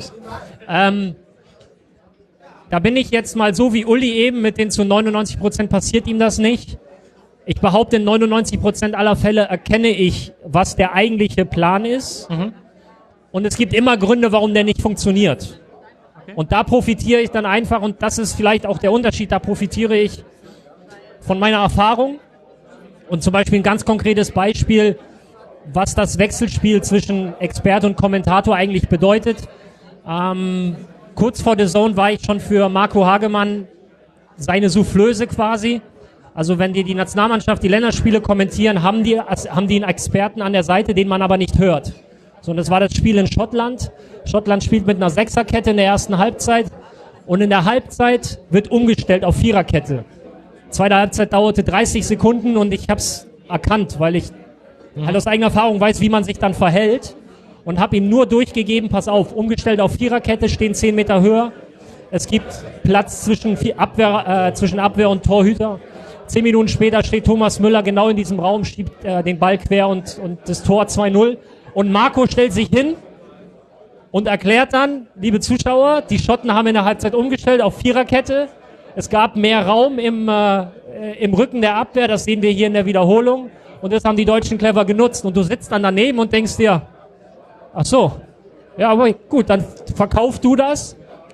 Da bin ich jetzt mal so wie Uli eben, mit den zu 99% passiert ihm das nicht. Ich behaupte, in 99% aller Fälle erkenne ich, was der eigentliche Plan ist. Und es gibt immer Gründe, warum der nicht funktioniert. Okay. Und da profitiere ich dann einfach, und das ist vielleicht auch der Unterschied, da profitiere ich von meiner Erfahrung. Und zum Beispiel ein ganz konkretes Beispiel, was das Wechselspiel zwischen Experte und Kommentator eigentlich bedeutet. Kurz vor der Zone war ich schon für Marco Hagemann seine Soufflöse quasi. Also wenn die Nationalmannschaft die Länderspiele kommentieren, haben die einen Experten an der Seite, den man aber nicht hört. So, und das war das Spiel in Schottland. Schottland spielt mit einer Sechserkette in der ersten Halbzeit und in der Halbzeit wird umgestellt auf Viererkette. Zweite Halbzeit dauerte 30 Sekunden und ich habe es erkannt, weil ich halt aus eigener Erfahrung weiß, wie man sich dann verhält und habe ihm nur durchgegeben, pass auf, umgestellt auf Viererkette, stehen 10 Meter höher. Es gibt Platz zwischen Abwehr und Torhüter. 10 Minuten später steht Thomas Müller genau in diesem Raum, schiebt den Ball quer und das Tor 2-0. Und Marco stellt sich hin und erklärt dann, liebe Zuschauer, die Schotten haben in der Halbzeit umgestellt auf Viererkette. Es gab mehr Raum im Rücken der Abwehr, das sehen wir hier in der Wiederholung. Und das haben die Deutschen clever genutzt. Und du sitzt dann daneben und denkst dir, ach so, ja, aber gut, dann verkauf du das.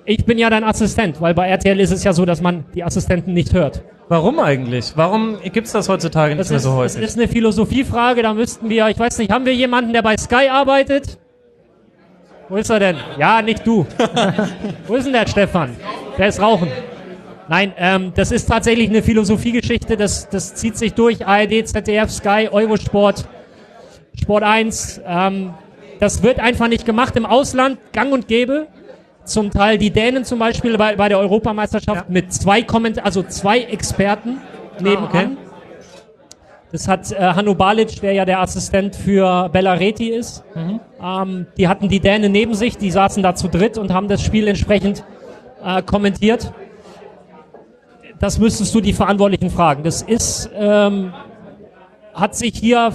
Ich bin ja dein Assistent, weil bei RTL ist es ja so, dass man die Assistenten nicht hört. Warum eigentlich? Warum gibt's das heutzutage nicht mehr so häufig? Das ist eine Philosophiefrage, da müssten wir, ich weiß nicht, haben wir jemanden, der bei Sky arbeitet? Wo ist er denn? Ja, nicht du. Wo ist denn der Stefan? Der ist rauchen. Nein, das ist tatsächlich eine Philosophiegeschichte, das zieht sich durch, ARD, ZDF, Sky, Eurosport, Sport 1. Das wird einfach nicht gemacht im Ausland, gang und gäbe. Zum Teil die Dänen zum Beispiel bei der Europameisterschaft mit zwei Experten nebenan. Okay. Das hat Hanno Balic, der ja der Assistent für Bella Reti ist. Die hatten die Dänen neben sich, die saßen da zu dritt und haben das Spiel entsprechend kommentiert. Das müsstest du die Verantwortlichen fragen. Das ist, hat sich hier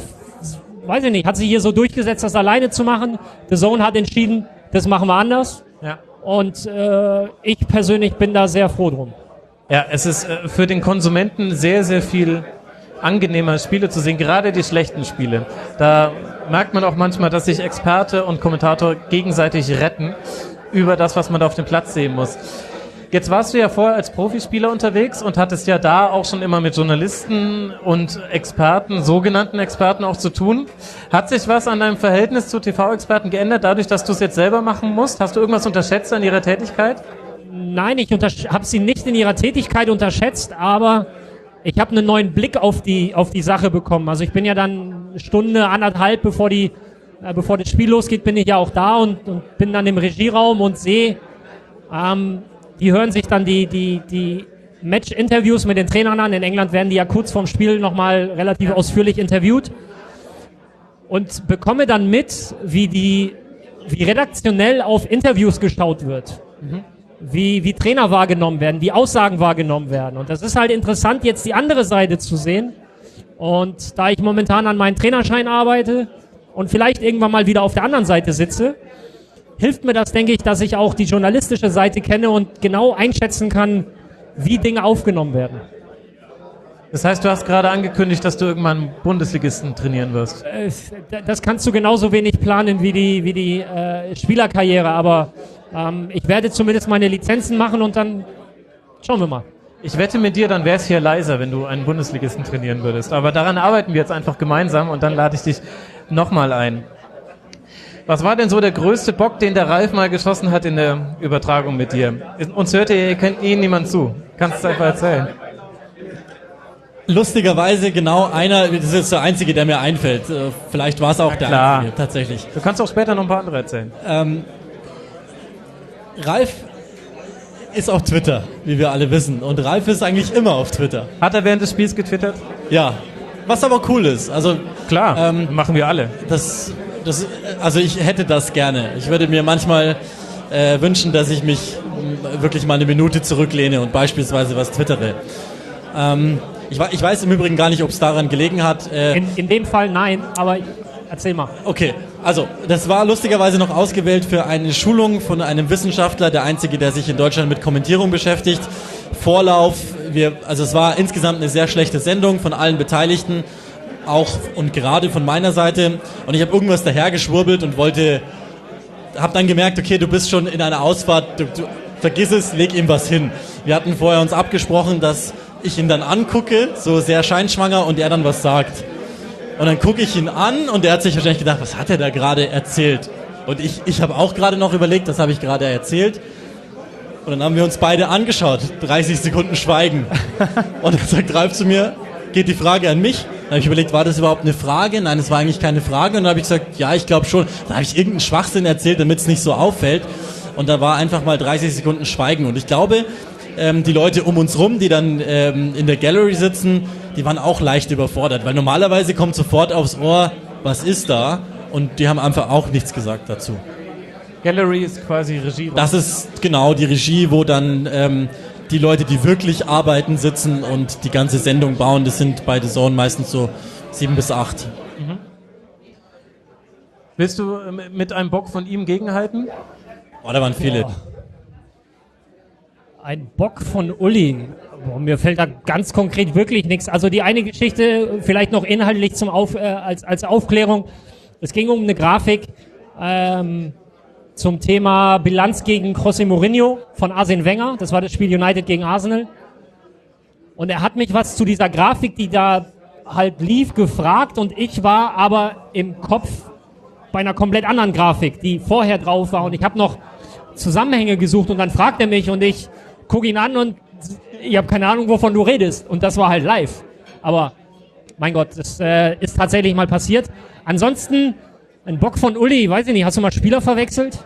so durchgesetzt, das alleine zu machen. The Zone hat entschieden, das machen wir anders. Ja. Und ich persönlich bin da sehr froh drum. Ja, es ist für den Konsumenten sehr, sehr viel angenehmer, Spiele zu sehen, gerade die schlechten Spiele. Da merkt man auch manchmal, dass sich Experte und Kommentator gegenseitig retten über das, was man da auf dem Platz sehen muss. Jetzt warst du ja vorher als Profispieler unterwegs und hattest ja da auch schon immer mit Journalisten und Experten, sogenannten Experten auch zu tun. Hat sich was an deinem Verhältnis zu TV-Experten geändert, dadurch, dass du es jetzt selber machen musst? Hast du irgendwas unterschätzt an ihrer Tätigkeit? Nein, ich habe sie nicht in ihrer Tätigkeit unterschätzt, aber ich habe einen neuen Blick auf die Sache bekommen. Also ich bin ja dann eine Stunde, anderthalb, bevor das Spiel losgeht, bin ich ja auch da und bin dann im Regieraum und sehe, die hören sich dann die Match-Interviews mit den Trainern an. In England werden die ja kurz vorm Spiel nochmal relativ ausführlich interviewt. Und bekomme dann mit, wie redaktionell auf Interviews geschaut wird. Wie Trainer wahrgenommen werden, wie Aussagen wahrgenommen werden. Und das ist halt interessant, jetzt die andere Seite zu sehen. Und da ich momentan an meinem Trainerschein arbeite und vielleicht irgendwann mal wieder auf der anderen Seite sitze, hilft mir das, denke ich, dass ich auch die journalistische Seite kenne und genau einschätzen kann, wie Dinge aufgenommen werden. Das heißt, du hast gerade angekündigt, dass du irgendwann Bundesligisten trainieren wirst. Das kannst du genauso wenig planen wie die Spielerkarriere, aber ich werde zumindest meine Lizenzen machen und dann schauen wir mal. Ich wette mit dir, dann wäre es hier leiser, wenn du einen Bundesligisten trainieren würdest. Aber daran arbeiten wir jetzt einfach gemeinsam und dann lade ich dich nochmal ein. Was war denn so der größte Bock, den der Ralf mal geschossen hat in der Übertragung mit dir? Uns hört kennt niemand zu. Kannst du es einfach erzählen? Lustigerweise genau einer, das ist jetzt der einzige, der mir einfällt. Vielleicht war es auch der einzige, tatsächlich. Du kannst auch später noch ein paar andere erzählen. Ralf ist auf Twitter, wie wir alle wissen. Und Ralf ist eigentlich immer auf Twitter. Hat er während des Spiels getwittert? Ja. Was aber cool ist. Also klar, machen wir alle. Also ich hätte das gerne. Ich würde mir manchmal wünschen, dass ich mich wirklich mal eine Minute zurücklehne und beispielsweise was twittere. Ich weiß im Übrigen gar nicht, ob es daran gelegen hat. In dem Fall nein, aber erzähl mal. Okay, also das war lustigerweise noch ausgewählt für eine Schulung von einem Wissenschaftler, der einzige, der sich in Deutschland mit Kommentierung beschäftigt. Vorlauf, also es war insgesamt eine sehr schlechte Sendung von allen Beteiligten, auch und gerade von meiner Seite. Und ich habe irgendwas dahergeschwurbelt und habe dann gemerkt, okay, du bist schon in einer Ausfahrt, du vergiss es, leg ihm was hin. Wir hatten vorher uns abgesprochen, dass ich ihn dann angucke, so sehr scheinschwanger, und er dann was sagt. Und dann gucke ich ihn an und er hat sich wahrscheinlich gedacht, was hat er da gerade erzählt? Und ich habe auch gerade noch überlegt, das habe ich gerade erzählt. Und dann haben wir uns beide angeschaut, 30 Sekunden Schweigen. Und dann sagt Ralf zu mir, geht die Frage an mich? Dann habe ich überlegt, war das überhaupt eine Frage? Nein, es war eigentlich keine Frage. Und dann habe ich gesagt, ja, ich glaube schon. Dann habe ich irgendeinen Schwachsinn erzählt, damit es nicht so auffällt. Und da war einfach mal 30 Sekunden Schweigen. Und ich glaube, die Leute um uns rum, die dann in der Gallery sitzen, die waren auch leicht überfordert. Weil normalerweise kommt sofort aufs Ohr, was ist da? Und die haben einfach auch nichts gesagt dazu. Gallery ist quasi Regie. Das ist genau die Regie, wo dann die Leute, die wirklich arbeiten, sitzen und die ganze Sendung bauen. Das sind bei The Zone meistens so 7 bis 8. Mhm. Willst du mit einem Bock von ihm gegenhalten? Oh, da waren viele. Boah. Ein Bock von Uli. Boah, mir fällt da ganz konkret wirklich nichts. Also die eine Geschichte, vielleicht noch inhaltlich als Aufklärung. Es ging um eine Grafik, zum Thema Bilanz gegen José Mourinho von Arsene Wenger. Das war das Spiel United gegen Arsenal. Und er hat mich was zu dieser Grafik, die da halt lief, gefragt und ich war aber im Kopf bei einer komplett anderen Grafik, die vorher drauf war und ich habe noch Zusammenhänge gesucht und dann fragt er mich und ich gucke ihn an und ich habe keine Ahnung, wovon du redest. Und das war halt live. Aber mein Gott, das ist tatsächlich mal passiert. Ansonsten, ein Bock von Uli, weiß ich nicht, hast du mal Spieler verwechselt?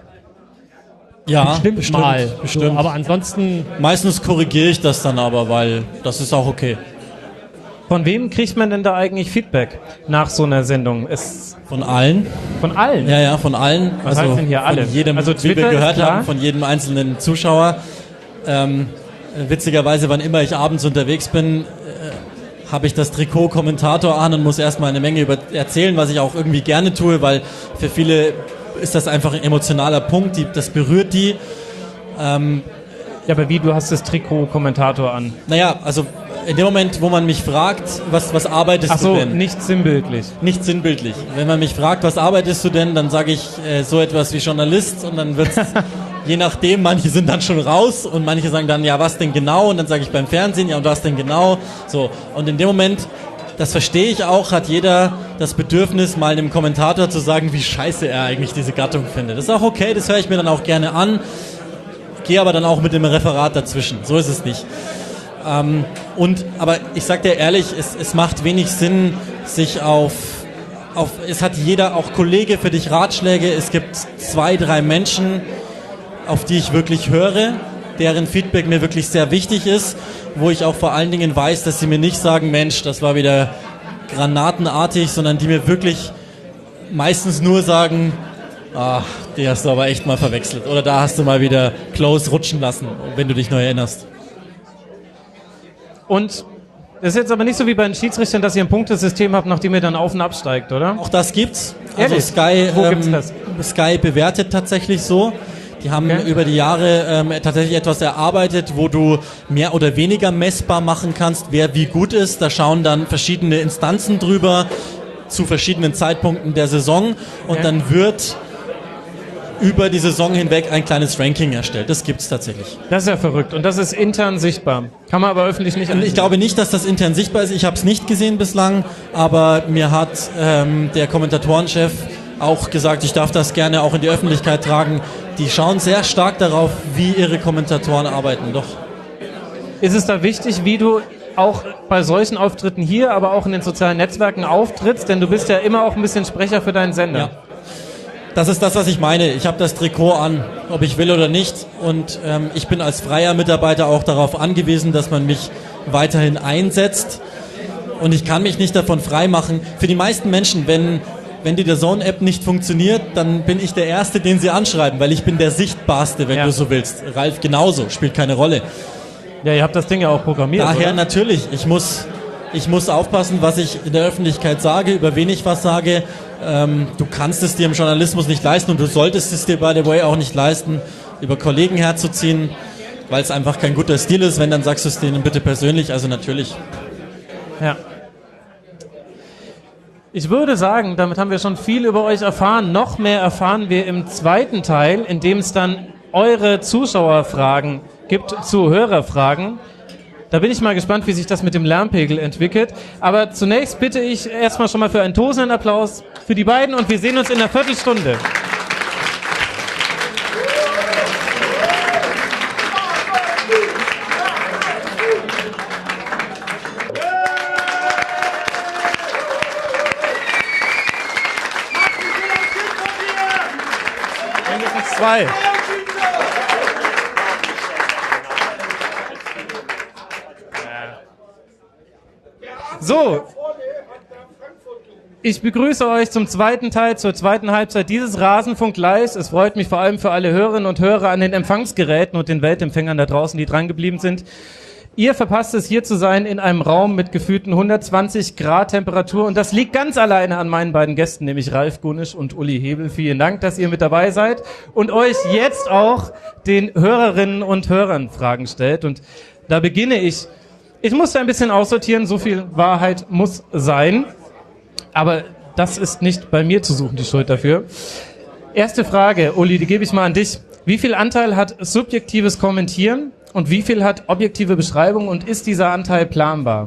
Ja, Bestimmt mal. Bestimmt. So, aber ansonsten... Meistens korrigiere ich das dann aber, weil das ist auch okay. Von wem kriegt man denn da eigentlich Feedback nach so einer Sendung? Von allen. Von allen? Ja, von allen. Was heißt denn hier alle? Von jedem, also wie wir gehört haben, von jedem einzelnen Zuschauer. Witzigerweise, wann immer ich abends unterwegs bin, habe ich das Trikot Kommentator an und muss erstmal eine Menge erzählen, was ich auch irgendwie gerne tue, weil für viele ist das einfach ein emotionaler Punkt, das berührt die. Ja, aber wie, du hast das Trikot Kommentator an? Naja, also in dem Moment, wo man mich fragt, was arbeitest du denn? Ach so, nicht sinnbildlich. Nicht sinnbildlich. Wenn man mich fragt, was arbeitest du denn, dann sage ich so etwas wie Journalist und dann wird's je nachdem, manche sind dann schon raus und manche sagen dann, ja, was denn genau? Und dann sage ich beim Fernsehen, ja, und was denn genau? So. Und in dem Moment, das verstehe ich auch, hat jeder das Bedürfnis, mal einem Kommentator zu sagen, wie scheiße er eigentlich diese Gattung findet. Das ist auch okay, das höre ich mir dann auch gerne an, gehe aber dann auch mit dem Referat dazwischen. So ist es nicht. Aber ich sag dir ehrlich, es macht wenig Sinn, sich es hat jeder, auch Kollege, für dich Ratschläge. Es gibt 2, 3 Menschen, auf die ich wirklich höre, deren Feedback mir wirklich sehr wichtig ist, wo ich auch vor allen Dingen weiß, dass sie mir nicht sagen, Mensch, das war wieder granatenartig, sondern die mir wirklich meistens nur sagen, ach, die hast du aber echt mal verwechselt. Oder da hast du mal wieder close rutschen lassen, wenn du dich noch erinnerst. Und das ist jetzt aber nicht so wie bei den Schiedsrichtern, dass ihr ein Punktesystem habt, nachdem ihr dann auf und absteigt, oder? Auch das gibt's. Ehrlich? Also Sky, Wo gibt's das? Sky bewertet tatsächlich so. Die haben über die Jahre tatsächlich etwas erarbeitet, wo du mehr oder weniger messbar machen kannst, wer wie gut ist. Da schauen dann verschiedene Instanzen drüber zu verschiedenen Zeitpunkten der Saison und dann wird über die Saison hinweg ein kleines Ranking erstellt. Das gibt's tatsächlich. Das ist ja verrückt und das ist intern sichtbar. Kann man aber öffentlich nicht ansehen. Ich glaube nicht, dass das intern sichtbar ist. Ich habe es nicht gesehen bislang, aber mir hat der Kommentatorenchef auch gesagt, ich darf das gerne auch in die Öffentlichkeit tragen. Die schauen sehr stark darauf, wie ihre Kommentatoren arbeiten. Doch. Ist es da wichtig, wie du auch bei solchen Auftritten hier, aber auch in den sozialen Netzwerken auftrittst? Denn du bist ja immer auch ein bisschen Sprecher für deinen Sender. Ja. Das ist das, was ich meine. Ich habe das Trikot an, ob ich will oder nicht. Und ich bin als freier Mitarbeiter auch darauf angewiesen, dass man mich weiterhin einsetzt. Und ich kann mich nicht davon freimachen. Für die meisten Menschen, wenn die DAZN-App nicht funktioniert, dann bin ich der Erste, den sie anschreiben, weil ich bin der Sichtbarste, wenn du so willst. Ralf genauso, spielt keine Rolle. Ja, ihr habt das Ding ja auch programmiert, Daher oder? natürlich, ich muss aufpassen, was ich in der Öffentlichkeit sage, über wen ich was sage. Du kannst es dir im Journalismus nicht leisten und du solltest es dir, by the way, auch nicht leisten, über Kollegen herzuziehen, weil es einfach kein guter Stil ist. Wenn, dann sagst du es denen bitte persönlich, also natürlich. Ja. Ich würde sagen, damit haben wir schon viel über euch erfahren. Noch mehr erfahren wir im zweiten Teil, in dem es dann eure Zuschauerfragen gibt zu Hörerfragen. Da bin ich mal gespannt, wie sich das mit dem Lärmpegel entwickelt. Aber zunächst bitte ich erstmal schon mal für einen tosenden Applaus für die beiden und wir sehen uns in einer Viertelstunde. Mindestens 2. So, ich begrüße euch zum zweiten Teil, zur zweiten Halbzeit dieses Rasenfunk-Lives. Es freut mich vor allem für alle Hörerinnen und Hörer an den Empfangsgeräten und den Weltempfängern da draußen, die dran geblieben sind. Ihr verpasst es, hier zu sein in einem Raum mit gefühlten 120 Grad Temperatur und das liegt ganz alleine an meinen beiden Gästen, nämlich Ralf Gunisch und Uli Hebel. Vielen Dank, dass ihr mit dabei seid und euch jetzt auch den Hörerinnen und Hörern Fragen stellt. Und da beginne ich. Ich musste ein bisschen aussortieren, so viel Wahrheit muss sein. Aber das ist nicht bei mir zu suchen, die Schuld dafür. Erste Frage, Uli, die gebe ich mal an dich. Wie viel Anteil hat subjektives Kommentieren und wie viel hat objektive Beschreibung und ist dieser Anteil planbar?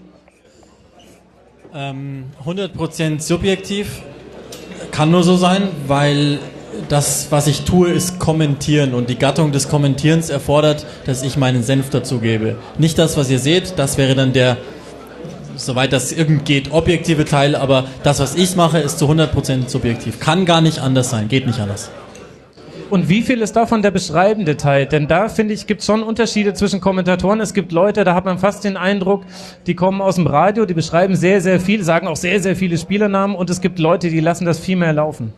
100% subjektiv kann nur so sein, weil das, was ich tue, ist kommentieren und die Gattung des Kommentierens erfordert, dass ich meinen Senf dazu gebe. Nicht das, was ihr seht, das wäre dann der, soweit das irgend geht, objektive Teil, aber das, was ich mache, ist zu 100% subjektiv. Kann gar nicht anders sein, geht nicht anders. Und wie viel ist davon der beschreibende Teil? Denn da, finde ich, gibt es schon Unterschiede zwischen Kommentatoren. Es gibt Leute, da hat man fast den Eindruck, die kommen aus dem Radio, die beschreiben sehr, sehr viel, sagen auch sehr, sehr viele Spielernamen und es gibt Leute, die lassen das viel mehr laufen.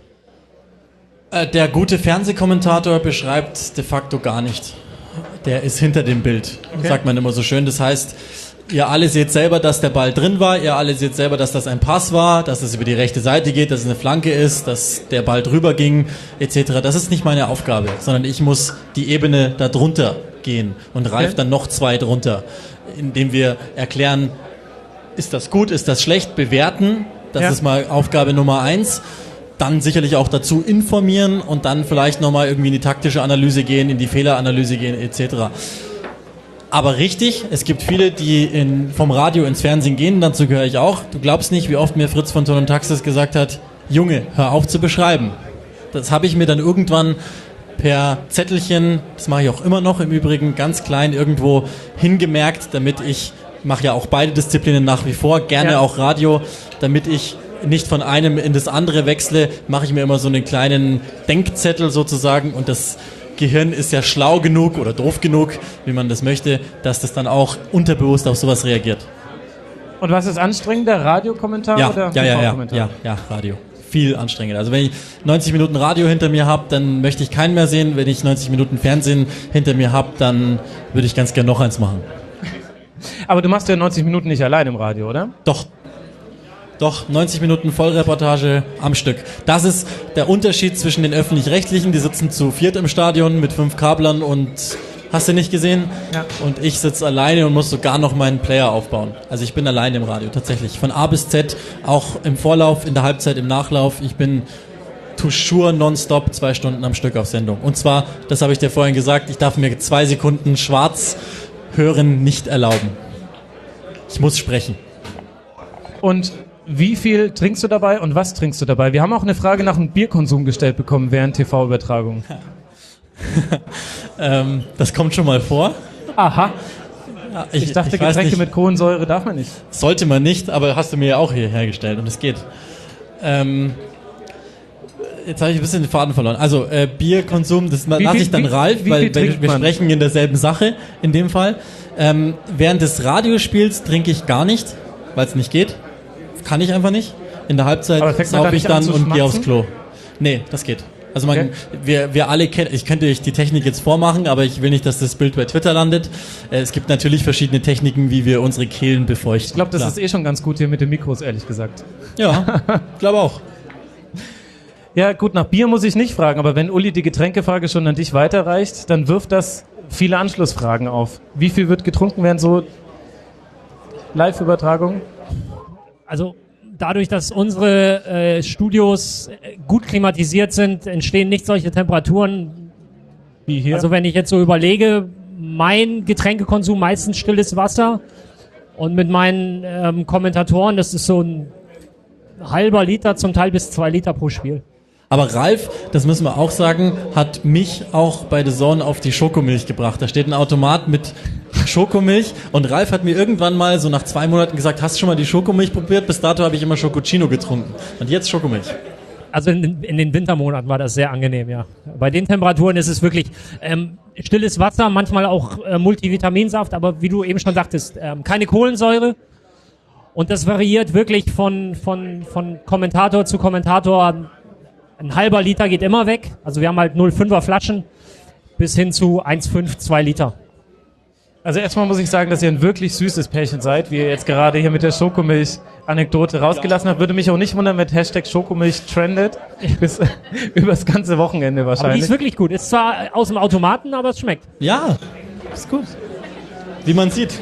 Der gute Fernsehkommentator beschreibt de facto gar nicht. Der ist hinter dem Bild, sagt man immer so schön. Das heißt, ihr alle seht selber, dass der Ball drin war, ihr alle seht selber, dass das ein Pass war, dass es über die rechte Seite geht, dass es eine Flanke ist, dass der Ball drüber ging, etc. Das ist nicht meine Aufgabe, sondern ich muss die Ebene da drunter gehen und Ralf dann noch 2 drunter, indem wir erklären, ist das gut, ist das schlecht, bewerten, das ist mal Aufgabe Nummer 1. Dann sicherlich auch dazu informieren und dann vielleicht nochmal irgendwie in die taktische Analyse gehen, in die Fehleranalyse gehen, etc. Aber richtig, es gibt viele, die vom Radio ins Fernsehen gehen, dazu gehöre ich auch. Du glaubst nicht, wie oft mir Fritz von Ton und Taxis gesagt hat, Junge, hör auf zu beschreiben. Das habe ich mir dann irgendwann per Zettelchen, das mache ich auch immer noch im Übrigen, ganz klein irgendwo hingemerkt, damit ich mache ja auch beide Disziplinen nach wie vor, gerne auch Radio, damit ich nicht von einem in das andere wechsle, mache ich mir immer so einen kleinen Denkzettel sozusagen und das Gehirn ist ja schlau genug oder doof genug, wie man das möchte, dass das dann auch unterbewusst auf sowas reagiert. Und was ist anstrengender, Radiokommentar oder TV-Kommentar? Ja, Radio. Viel anstrengender. Also wenn ich 90 Minuten Radio hinter mir habe, dann möchte ich keinen mehr sehen. Wenn ich 90 Minuten Fernsehen hinter mir habe, dann würde ich ganz gerne noch eins machen. Aber du machst ja 90 Minuten nicht allein im Radio, oder? Doch, 90 Minuten Vollreportage am Stück. Das ist der Unterschied zwischen den Öffentlich-Rechtlichen, die sitzen zu 4 im Stadion mit 5 Kablern und hast du nicht gesehen? Ja. Und ich sitze alleine und muss sogar noch meinen Player aufbauen. Also ich bin alleine im Radio, tatsächlich. Von A bis Z, auch im Vorlauf, in der Halbzeit, im Nachlauf. Ich bin toujours nonstop 2 Stunden am Stück auf Sendung. Und zwar, das habe ich dir vorhin gesagt, ich darf mir 2 Sekunden schwarz hören nicht erlauben. Ich muss sprechen. Und wie viel trinkst du dabei und was trinkst du dabei? Wir haben auch eine Frage nach dem Bierkonsum gestellt bekommen während TV-Übertragung. Das kommt schon mal vor. Aha. Ja, ich dachte, Getränke mit Kohlensäure darf man nicht. Sollte man nicht, aber hast du mir ja auch hier hergestellt und es geht. Jetzt habe ich ein bisschen den Faden verloren. Also Bierkonsum, das lasse ich dann Ralf, weil wir sprechen in derselben Sache in dem Fall. Während des Radiospiels trinke ich gar nicht, weil es nicht geht. Kann ich einfach nicht. In der Halbzeit saufe ich dann und gehe aufs Klo. Nee, das geht. Also wir alle kennen, ich könnte euch die Technik jetzt vormachen, aber ich will nicht, dass das Bild bei Twitter landet. Es gibt natürlich verschiedene Techniken, wie wir unsere Kehlen befeuchten. Ich glaube, das ist schon ganz gut hier mit den Mikros, ehrlich gesagt. Ja, ich glaube auch. Ja gut, nach Bier muss ich nicht fragen, aber wenn Uli die Getränkefrage schon an dich weiterreicht, dann wirft das viele Anschlussfragen auf. Wie viel wird getrunken während so Live-Übertragungen? Also dadurch, dass unsere Studios gut klimatisiert sind, entstehen nicht solche Temperaturen wie hier. Also wenn ich jetzt so überlege, mein Getränkekonsum meistens stilles Wasser und mit meinen Kommentatoren, das ist so ein halber Liter, zum Teil bis 2 Liter pro Spiel. Aber Ralf, das müssen wir auch sagen, hat mich auch bei The Zone auf die Schokomilch gebracht. Da steht ein Automat mit Schokomilch und Ralf hat mir irgendwann mal so nach 2 Monaten gesagt, hast du schon mal die Schokomilch probiert? Bis dato habe ich immer Schokocino getrunken. Und jetzt Schokomilch. Also in den Wintermonaten war das sehr angenehm, ja. Bei den Temperaturen ist es wirklich stilles Wasser, manchmal auch Multivitaminsaft, aber wie du eben schon sagtest, keine Kohlensäure. Und das variiert wirklich von Kommentator zu Kommentator. Ein halber Liter geht immer weg. Also wir haben halt 0,5er Flaschen bis hin zu 1,5, 2 Liter. Also erstmal muss ich sagen, dass ihr ein wirklich süßes Pärchen seid, wie ihr jetzt gerade hier mit der Schokomilch-Anekdote rausgelassen habt. Würde mich auch nicht wundern, wenn Hashtag Schokomilch trendet. Bis übers ganze Wochenende wahrscheinlich. Aber die ist wirklich gut. Ist zwar aus dem Automaten, aber es schmeckt. Ja, ist gut. Wie man sieht.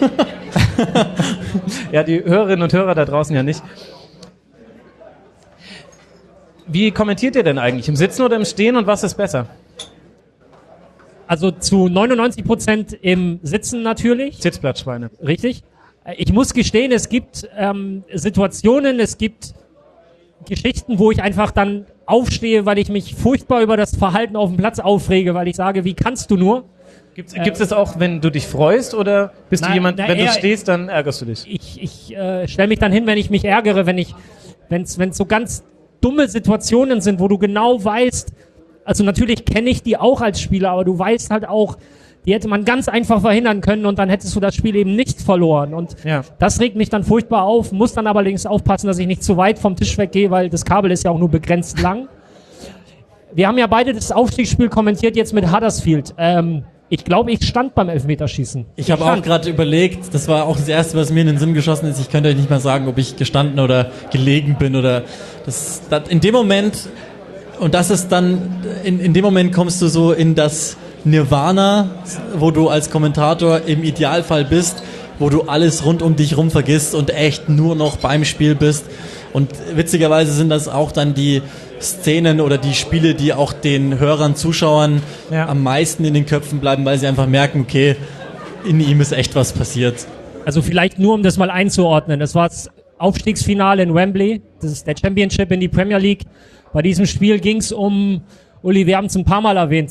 Ja, die Hörerinnen und Hörer da draußen ja nicht. Wie kommentiert ihr denn eigentlich? Im Sitzen oder im Stehen und was ist besser? Also zu 99% im Sitzen natürlich. Sitzplatzschweine. Richtig. Ich muss gestehen, es gibt Situationen, es gibt Geschichten, wo ich einfach dann aufstehe, weil ich mich furchtbar über das Verhalten auf dem Platz aufrege, weil ich sage, wie kannst du nur? Gibt's das auch, wenn du dich freust oder bist du jemand, wenn du stehst, dann ärgerst du dich? Ich stelle mich dann hin, wenn ich mich ärgere, wenn's so ganz dumme Situationen sind, wo du genau weißt, also natürlich kenne ich die auch als Spieler, aber du weißt halt auch, die hätte man ganz einfach verhindern können und dann hättest du das Spiel eben nicht verloren. Und das regt mich dann furchtbar auf, muss dann allerdings aufpassen, dass ich nicht zu weit vom Tisch weggehe, weil das Kabel ist ja auch nur begrenzt lang. Wir haben ja beide das Aufstiegsspiel kommentiert jetzt mit Huddersfield. Ich glaube, ich stand beim Elfmeterschießen. Ich habe auch gerade überlegt, das war auch das Erste, was mir in den Sinn geschossen ist, ich könnte euch nicht mal sagen, ob ich gestanden oder gelegen bin oder das in dem Moment, und das ist dann, in dem Moment kommst du so in das Nirvana, wo du als Kommentator im Idealfall bist, wo du alles rund um dich rum vergisst und echt nur noch beim Spiel bist. Und witzigerweise sind das auch dann die Szenen oder die Spiele, die auch den Hörern, Zuschauern am meisten in den Köpfen bleiben, weil sie einfach merken, okay, in ihm ist echt was passiert. Also vielleicht nur, um das mal einzuordnen, das war das Aufstiegsfinale in Wembley, das ist der Championship in die Premier League. Bei diesem Spiel ging es um, Uli, wir haben es ein paar Mal erwähnt,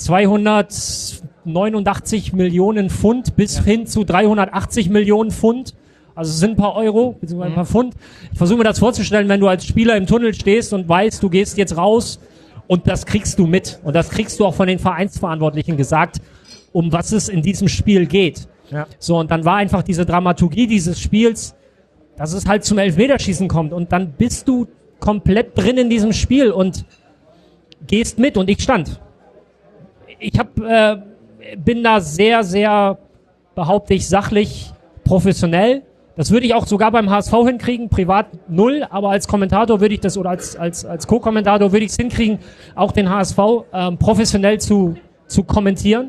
289 Millionen Pfund bis hin zu 380 Millionen Pfund. Also es sind ein paar Euro, beziehungsweise ein paar Pfund. Ich versuche mir das vorzustellen, wenn du als Spieler im Tunnel stehst und weißt, du gehst jetzt raus und das kriegst du mit. Und das kriegst du auch von den Vereinsverantwortlichen gesagt, um was es in diesem Spiel geht. Ja. So, und dann war einfach diese Dramaturgie dieses Spiels, dass es halt zum Elfmeterschießen kommt. Und dann bist du komplett drin in diesem Spiel und gehst mit. Und ich stand. Ich bin da sehr, sehr, behaupte ich, sachlich, professionell. Das würde ich auch sogar beim HSV hinkriegen, privat null, aber als Kommentator würde ich das, oder als Co-Kommentator würde ich es hinkriegen, auch den HSV professionell zu kommentieren.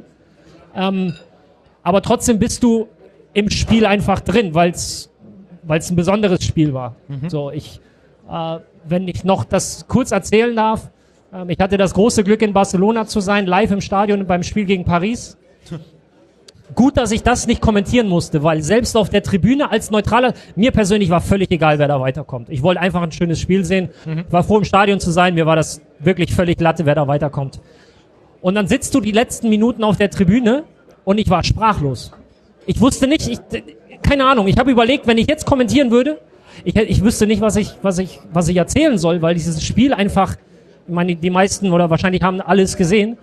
Aber trotzdem bist du im Spiel einfach drin, weil es ein besonderes Spiel war. So, wenn ich noch das kurz erzählen darf, ich hatte das große Glück, in Barcelona zu sein, live im Stadion beim Spiel gegen Paris. Gut, dass ich das nicht kommentieren musste, weil selbst auf der Tribüne als Neutraler, mir persönlich war völlig egal, wer da weiterkommt. Ich wollte einfach ein schönes Spiel sehen, war froh im Stadion zu sein, mir war das wirklich völlig Latte, wer da weiterkommt. Und dann sitzt du die letzten Minuten auf der Tribüne und ich war sprachlos. Ich wusste nicht, keine Ahnung, ich habe überlegt, wenn ich jetzt kommentieren würde, ich wüsste nicht, was ich erzählen soll, weil dieses Spiel einfach, ich meine, die meisten oder wahrscheinlich haben alles gesehen,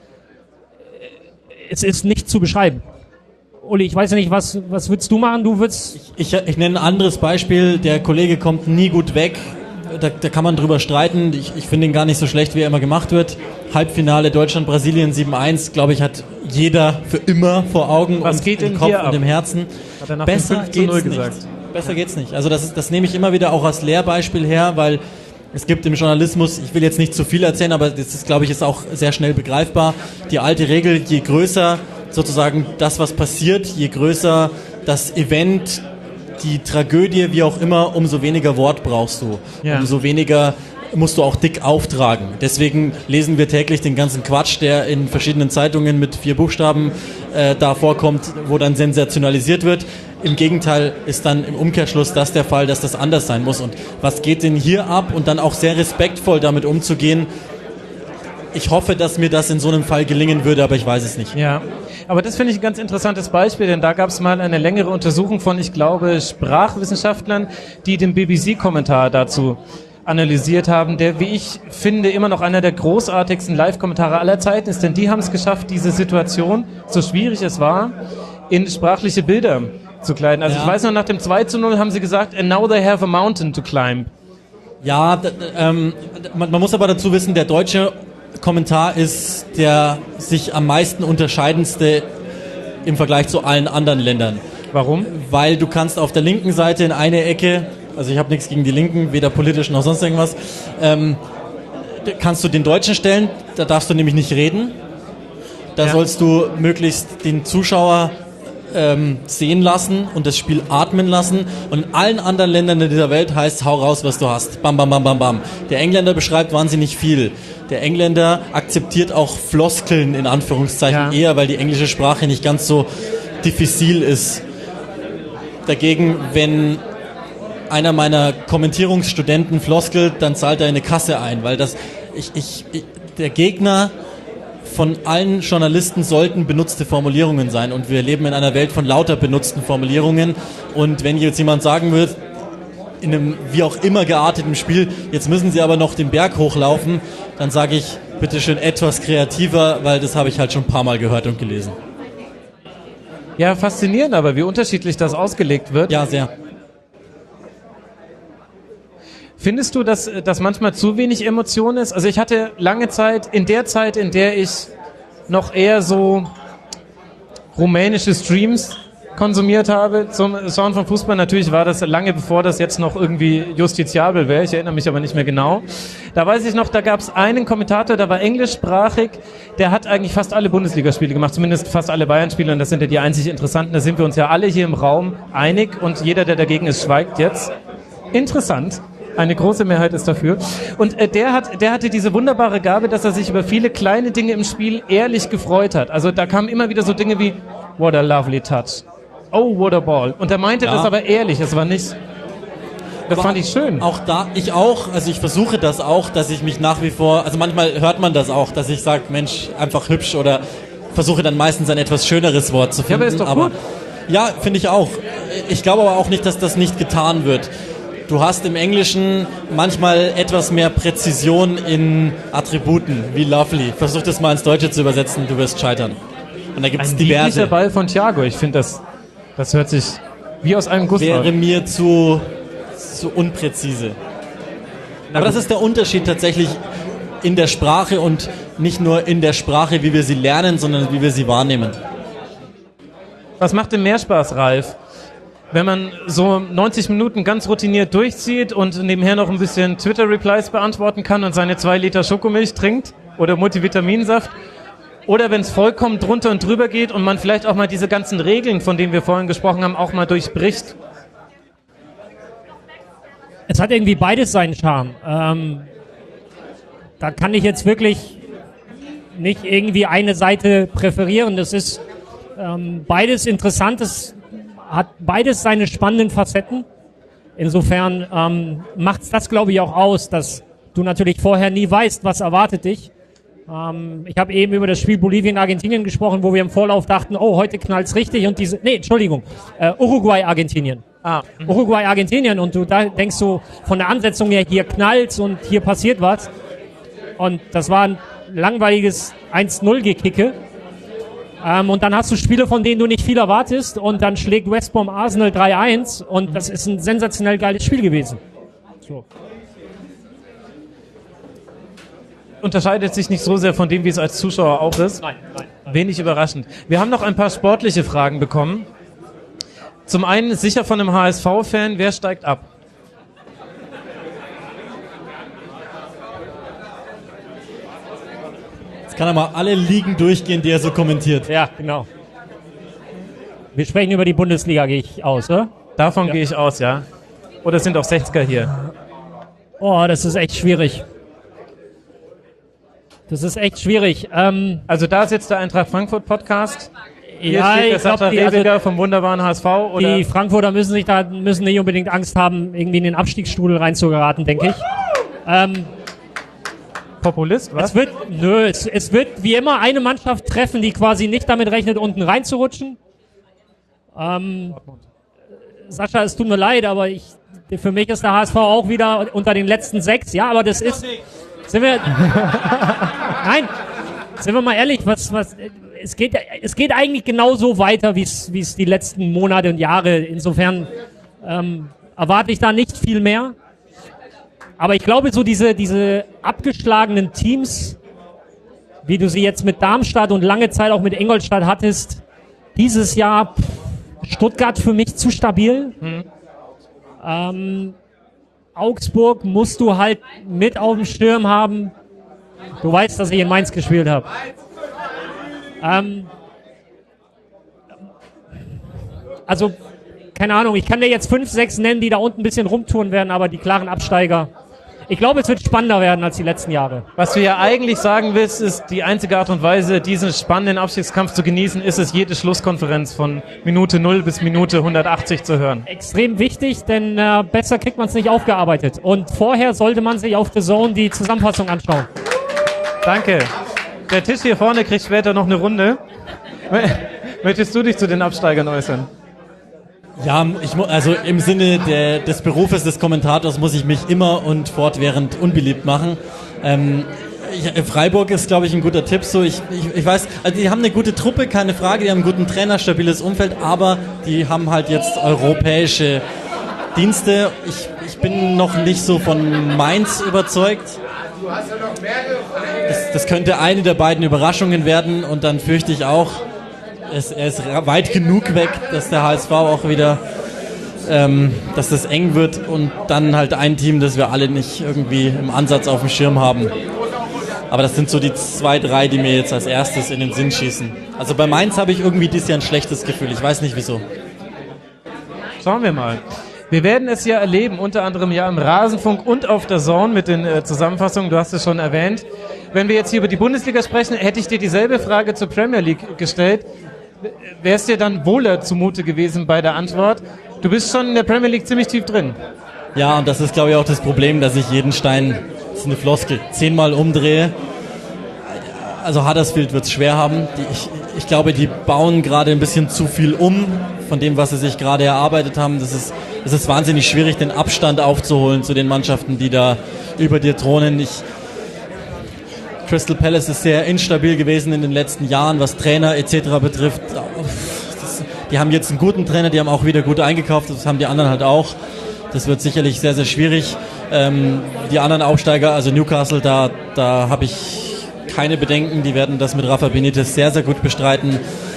es ist nicht zu beschreiben. Uli, ich weiß ja nicht, was würdest du machen? Ich nenne ein anderes Beispiel. Der Kollege kommt nie gut weg. Da kann man drüber streiten. Ich finde ihn gar nicht so schlecht, wie er immer gemacht wird. Halbfinale Deutschland-Brasilien 7-1, glaube ich, hat jeder für immer vor Augen was und geht im Kopf und im Herzen. Hat er nach Besser geht's nicht. Besser geht's nicht. Also das nehme ich immer wieder auch als Lehrbeispiel her, weil es gibt im Journalismus, ich will jetzt nicht zu viel erzählen, aber das ist, glaube ich, ist auch sehr schnell begreifbar. Die alte Regel, je größer sozusagen das, was passiert, je größer das Event, die Tragödie, wie auch immer, umso weniger Wort brauchst du. Ja. Umso weniger musst du auch dick auftragen. Deswegen lesen wir täglich den ganzen Quatsch, der in verschiedenen Zeitungen mit 4 Buchstaben da vorkommt, wo dann sensationalisiert wird. Im Gegenteil ist dann im Umkehrschluss das der Fall, dass das anders sein muss. Und was geht denn hier ab? Und dann auch sehr respektvoll damit umzugehen. Ich hoffe, dass mir das in so einem Fall gelingen würde, aber ich weiß es nicht. Ja, aber das finde ich ein ganz interessantes Beispiel, denn da gab es mal eine längere Untersuchung von, ich glaube, Sprachwissenschaftlern, die den BBC-Kommentar dazu analysiert haben, der, wie ich finde, immer noch einer der großartigsten Live-Kommentare aller Zeiten ist, denn die haben es geschafft, diese Situation, so schwierig es war, in sprachliche Bilder zu kleiden. Also ja. Ich weiß noch, nach dem 2:0 haben sie gesagt, and now they have a mountain to climb. Ja, man muss aber dazu wissen, der deutsche Kommentar ist der sich am meisten unterscheidendste im Vergleich zu allen anderen Ländern. Warum? Weil du kannst auf der linken Seite in eine Ecke, also ich habe nichts gegen die Linken, weder politisch noch sonst irgendwas, kannst du den Deutschen stellen, da darfst du nämlich nicht reden. Da sollst du möglichst den Zuschauer sehen lassen und das Spiel atmen lassen. Und in allen anderen Ländern dieser Welt heißt, hau raus, was du hast. Bam, bam, bam, bam, bam. Der Engländer beschreibt wahnsinnig viel. Der Engländer akzeptiert auch Floskeln in Anführungszeichen eher, weil die englische Sprache nicht ganz so diffizil ist. Dagegen, wenn einer meiner Kommentierungsstudenten floskelt, dann zahlt er eine Kasse ein, weil der Gegner von allen Journalisten sollten benutzte Formulierungen sein und wir leben in einer Welt von lauter benutzten Formulierungen und wenn jetzt jemand sagen wird, in einem wie auch immer gearteten Spiel, jetzt müssen sie aber noch den Berg hochlaufen, dann sage ich, bitteschön etwas kreativer, weil das habe ich halt schon ein paar Mal gehört und gelesen. Ja, faszinierend aber, wie unterschiedlich das ausgelegt wird. Ja, sehr. Findest du, dass das manchmal zu wenig Emotion ist? Also ich hatte lange Zeit, in der ich noch eher so rumänische Streams konsumiert habe zum Schauen von Fußball. Natürlich war das lange bevor das jetzt noch irgendwie justiziabel wäre. Ich erinnere mich aber nicht mehr genau. Da weiß ich noch, da gab es einen Kommentator, der war englischsprachig, der hat eigentlich fast alle Bundesligaspiele gemacht, zumindest fast alle Bayern-Spiele und das sind ja die einzig interessanten. Da sind wir uns ja alle hier im Raum einig und jeder, der dagegen ist, schweigt jetzt. Interessant. Eine große Mehrheit ist dafür. Und der hatte diese wunderbare Gabe, dass er sich über viele kleine Dinge im Spiel ehrlich gefreut hat. Also da kamen immer wieder so Dinge wie, what a lovely touch. Oh, what a ball. Und er meinte das aber ehrlich, das war nicht... Das fand ich schön. Auch da, ich auch, also ich versuche das auch, dass ich mich nach wie vor, also manchmal hört man das auch, dass ich sage, Mensch, einfach hübsch oder versuche dann meistens ein etwas schöneres Wort zu finden. Ja, aber ist doch gut. Ja, finde ich auch. Ich glaube aber auch nicht, dass das nicht getan wird. Du hast im Englischen manchmal etwas mehr Präzision in Attributen, wie lovely. Versuch das mal ins Deutsche zu übersetzen, du wirst scheitern. Und da gibt es diverse. Ein lieblicher Ball von Thiago, ich finde das hört sich wie aus einem Guss an. Wäre mir zu unpräzise. Aber das ist der Unterschied tatsächlich in der Sprache und nicht nur in der Sprache, wie wir sie lernen, sondern wie wir sie wahrnehmen. Was macht denn mehr Spaß, Ralf? Wenn man so 90 Minuten ganz routiniert durchzieht und nebenher noch ein bisschen Twitter-Replies beantworten kann und seine 2 Liter Schokomilch trinkt oder Multivitaminsaft, oder wenn es vollkommen drunter und drüber geht und man vielleicht auch mal diese ganzen Regeln, von denen wir vorhin gesprochen haben, auch mal durchbricht. Es hat irgendwie beides seinen Charme. Da kann ich jetzt wirklich nicht irgendwie eine Seite präferieren. Das ist beides interessant. Es hat beides seine spannenden Facetten. Insofern macht es das, glaube ich, auch aus, dass du natürlich vorher nie weißt, was erwartet dich. Ich habe eben über das Spiel Bolivien-Argentinien gesprochen, wo wir im Vorlauf dachten, oh, heute knallt's richtig und Uruguay-Argentinien. Uruguay-Argentinien und du da denkst so von der Ansetzung her, hier knallt's und hier passiert was. Und das war ein langweiliges 1-0-Gekicke. Und dann hast du Spiele, von denen du nicht viel erwartest und dann schlägt West Brom Arsenal 3-1 und das ist ein sensationell geiles Spiel gewesen. So. Unterscheidet sich nicht so sehr von dem, wie es als Zuschauer auch ist. Nein. Wenig überraschend. Wir haben noch ein paar sportliche Fragen bekommen. Zum einen sicher von einem HSV-Fan, wer steigt ab? Jetzt kann er mal alle Ligen durchgehen, die er so kommentiert. Ja, genau. Wir sprechen über die Bundesliga, gehe ich aus, oder? Davon gehe ich aus, ja. Oder sind auch 60er hier? Oh, das ist echt schwierig. Also da ist jetzt der Eintracht Frankfurt Podcast. Hier Ja, steht der ich glaub, Sascha Rebiger vom wunderbaren HSV. Oder? Die Frankfurter müssen nicht unbedingt Angst haben, irgendwie in den Abstiegsstrudel reinzugeraten, denke ich. Populist, was? Es wird wie immer eine Mannschaft treffen, die quasi nicht damit rechnet, unten reinzurutschen. Sascha, es tut mir leid, aber für mich ist der HSV auch wieder unter den letzten 6. Ja, aber das ist... Nein, sind wir mal ehrlich, es geht eigentlich genauso weiter, wie es die letzten Monate und Jahre. Insofern erwarte ich da nicht viel mehr. Aber ich glaube, so diese abgeschlagenen Teams, wie du sie jetzt mit Darmstadt und lange Zeit auch mit Ingolstadt hattest, dieses Jahr Stuttgart für mich zu stabil. Augsburg musst du halt mit auf dem Schirm haben. Du weißt, dass ich in Mainz gespielt habe. also, keine Ahnung, ich kann dir jetzt 5, 6 nennen, die da unten ein bisschen rumtouren werden, aber die klaren Absteiger. Ich glaube, es wird spannender werden als die letzten Jahre. Was du ja eigentlich sagen willst, ist, die einzige Art und Weise, diesen spannenden Abstiegskampf zu genießen, ist es, jede Schlusskonferenz von Minute 0 bis Minute 180 zu hören. Extrem wichtig, denn besser kriegt man es nicht aufgearbeitet. Und vorher sollte man sich auf The Zone die Zusammenfassung anschauen. Danke. Der Tisch hier vorne kriegt später noch eine Runde. Möchtest du dich zu den Absteigern äußern? Ja, also im Sinne des Berufes des Kommentators muss ich mich immer und fortwährend unbeliebt machen. Freiburg ist, glaube ich, ein guter Tipp. So, ich weiß, also die haben eine gute Truppe, keine Frage, die haben einen guten Trainer, stabiles Umfeld, aber die haben halt jetzt europäische Dienste. Ich bin noch nicht so von Mainz überzeugt. Das könnte eine der beiden Überraschungen werden und dann fürchte ich auch, er ist weit genug weg, dass der HSV auch wieder, dass das eng wird und dann halt ein Team, das wir alle nicht irgendwie im Ansatz auf dem Schirm haben. Aber das sind so die 2, 3, die mir jetzt als erstes in den Sinn schießen. Also bei Mainz habe ich irgendwie dieses Jahr ein schlechtes Gefühl. Ich weiß nicht wieso. Schauen wir mal. Wir werden es ja erleben, unter anderem ja im Rasenfunk und auf der Zone mit den Zusammenfassungen. Du hast es schon erwähnt. Wenn wir jetzt hier über die Bundesliga sprechen, hätte ich dir dieselbe Frage zur Premier League gestellt. Wäre es dir dann wohler zumute gewesen bei der Antwort? Du bist schon in der Premier League ziemlich tief drin. Ja, und das ist, glaube ich, auch das Problem, dass ich jeden Stein, das ist eine Floskel, 10-mal umdrehe. Also Huddersfield wird es schwer haben. Ich glaube, die bauen gerade ein bisschen zu viel um von dem, was sie sich gerade erarbeitet haben. Es ist wahnsinnig schwierig, den Abstand aufzuholen zu den Mannschaften, die da über dir thronen. Crystal Palace ist sehr instabil gewesen in den letzten Jahren, was Trainer etc. betrifft. Die haben jetzt einen guten Trainer, die haben auch wieder gut eingekauft, das haben die anderen halt auch. Das wird sicherlich sehr, sehr schwierig. Die anderen Aufsteiger, also Newcastle, da habe ich keine Bedenken, die werden das mit Rafa Benitez sehr, sehr gut bestreiten.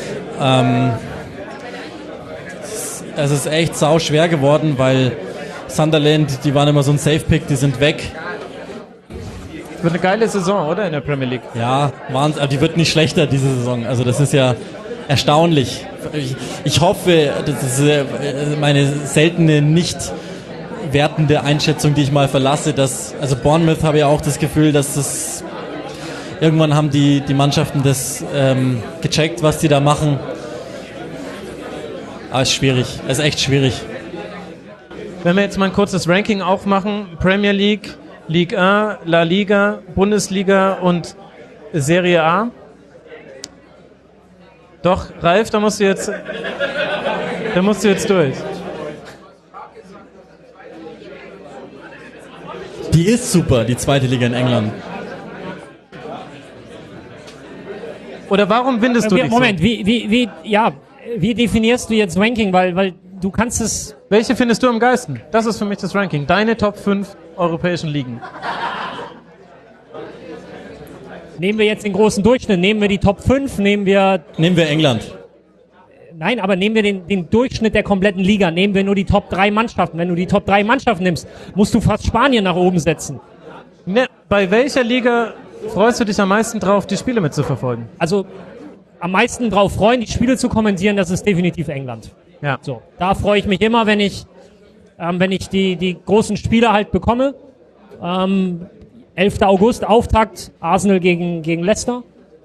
Es ist echt sau schwer geworden, weil Sunderland, die waren immer so ein Safe-Pick, die sind weg. Wird eine geile Saison, oder, in der Premier League? Ja, Wahnsinn, aber die wird nicht schlechter diese Saison. Also das ist ja erstaunlich. Ich hoffe, das ist meine seltene, nicht wertende Einschätzung, die ich mal verlasse, also Bournemouth habe ja auch das Gefühl, dass das irgendwann haben die Mannschaften das gecheckt, was die da machen. Aber es ist schwierig, es ist echt schwierig. Wenn wir jetzt mal ein kurzes Ranking aufmachen, Premier League, Ligue 1, La Liga, Bundesliga und Serie A. Doch, Ralf, da musst du jetzt durch. Die ist super, die zweite Liga in England. Oder warum bindest du dich Moment, so? wie definierst du jetzt Ranking? Weil du kannst es... Welche findest du am geilsten? Das ist für mich das Ranking. Deine Top 5 europäischen Ligen. Nehmen wir jetzt den großen Durchschnitt, nehmen wir die Top 5, nehmen wir England. Nein, aber nehmen wir den Durchschnitt der kompletten Liga, nehmen wir nur die Top 3 Mannschaften. Wenn du die Top 3 Mannschaften nimmst, musst du fast Spanien nach oben setzen. Ne, bei welcher Liga freust du dich am meisten drauf, die Spiele mitzuverfolgen? Also am meisten drauf freuen, die Spiele zu kommentieren, das ist definitiv England. Ja. So, da freue ich mich immer, wenn ich die großen Spiele halt bekomme. 11. August, Auftakt, Arsenal gegen Leicester.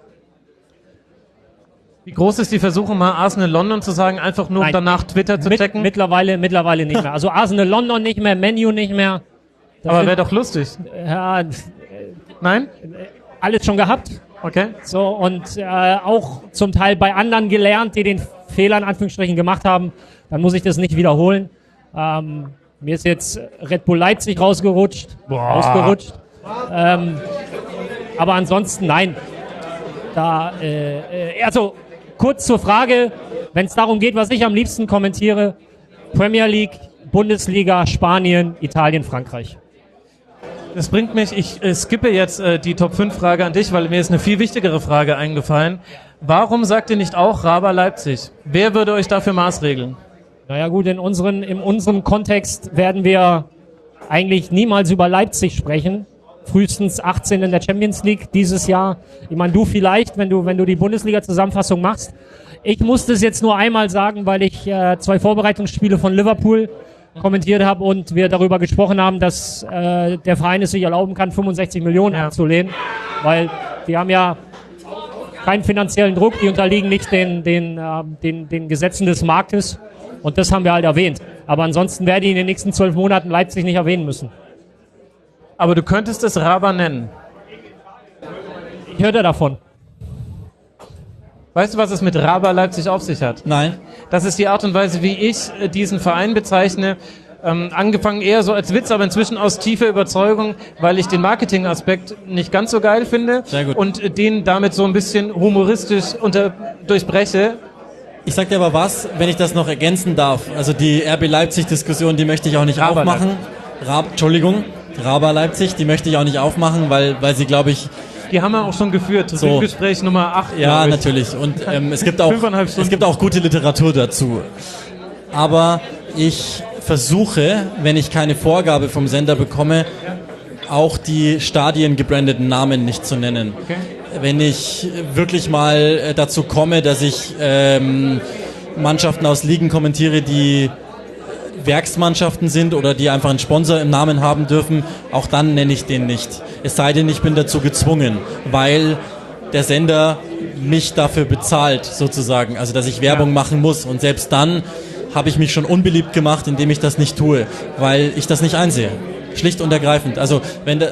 Wie groß ist die Versuchung, mal Arsenal London zu sagen, einfach nur um danach Twitter zu checken? Mittlerweile nicht mehr. Also Arsenal London nicht mehr, Man U nicht mehr. Aber wäre doch lustig. Ja, Nein? alles schon gehabt. Okay. So, und auch zum Teil bei anderen gelernt, die den Fehler in Anführungsstrichen gemacht haben. Dann muss ich das nicht wiederholen. Mir ist jetzt Red Bull Leipzig rausgerutscht. Aber ansonsten nein. Also kurz zur Frage, wenn es darum geht, was ich am liebsten kommentiere: Premier League, Bundesliga, Spanien, Italien, Frankreich. Das bringt mich, ich skippe jetzt die Top 5 Frage an dich, weil mir ist eine viel wichtigere Frage eingefallen. Warum sagt ihr nicht auch Raba Leipzig? Wer würde euch dafür maßregeln? Naja gut, in unserem Kontext werden wir eigentlich niemals über Leipzig sprechen. Frühestens 18 in der Champions League dieses Jahr. Ich meine, du vielleicht, wenn du die Bundesliga-Zusammenfassung machst. Ich musste es jetzt nur einmal sagen, weil ich 2 Vorbereitungsspiele von Liverpool kommentiert habe und wir darüber gesprochen haben, dass der Verein es sich erlauben kann, 65 Millionen abzulehnen, weil die haben ja keinen finanziellen Druck, die unterliegen nicht den Gesetzen des Marktes und das haben wir halt erwähnt. Aber ansonsten werde ich in den nächsten 12 Monaten Leipzig nicht erwähnen müssen. Aber du könntest es Raba nennen. Ich hörte davon. Weißt du, was es mit Raba Leipzig auf sich hat? Nein. Das ist die Art und Weise, wie ich diesen Verein bezeichne. Angefangen eher so als Witz, aber inzwischen aus tiefer Überzeugung, weil ich den Marketingaspekt nicht ganz so geil finde. Sehr gut. Und den damit so ein bisschen humoristisch durchbreche. Ich sag dir aber was, wenn ich das noch ergänzen darf. Also die RB Leipzig-Diskussion, die möchte ich auch nicht Raba aufmachen. Raba Leipzig, die möchte ich auch nicht aufmachen, weil sie, glaube ich... Die haben wir auch schon geführt, So. Gespräch Nummer 8. Ja, natürlich. Und es gibt auch 5,5 Stunden. es gibt auch gute Literatur dazu. Aber ich versuche, wenn ich keine Vorgabe vom Sender bekomme, auch die Stadien gebrandeten Namen nicht zu nennen. Okay. Wenn ich wirklich mal dazu komme, dass ich Mannschaften aus Ligen kommentiere, die Werksmannschaften sind oder die einfach einen Sponsor im Namen haben dürfen, auch dann nenne ich den nicht. Es sei denn, ich bin dazu gezwungen, weil der Sender mich dafür bezahlt, sozusagen. Also, dass ich Werbung machen muss. Und selbst dann habe ich mich schon unbeliebt gemacht, indem ich das nicht tue, weil ich das nicht einsehe. Schlicht und ergreifend. Also,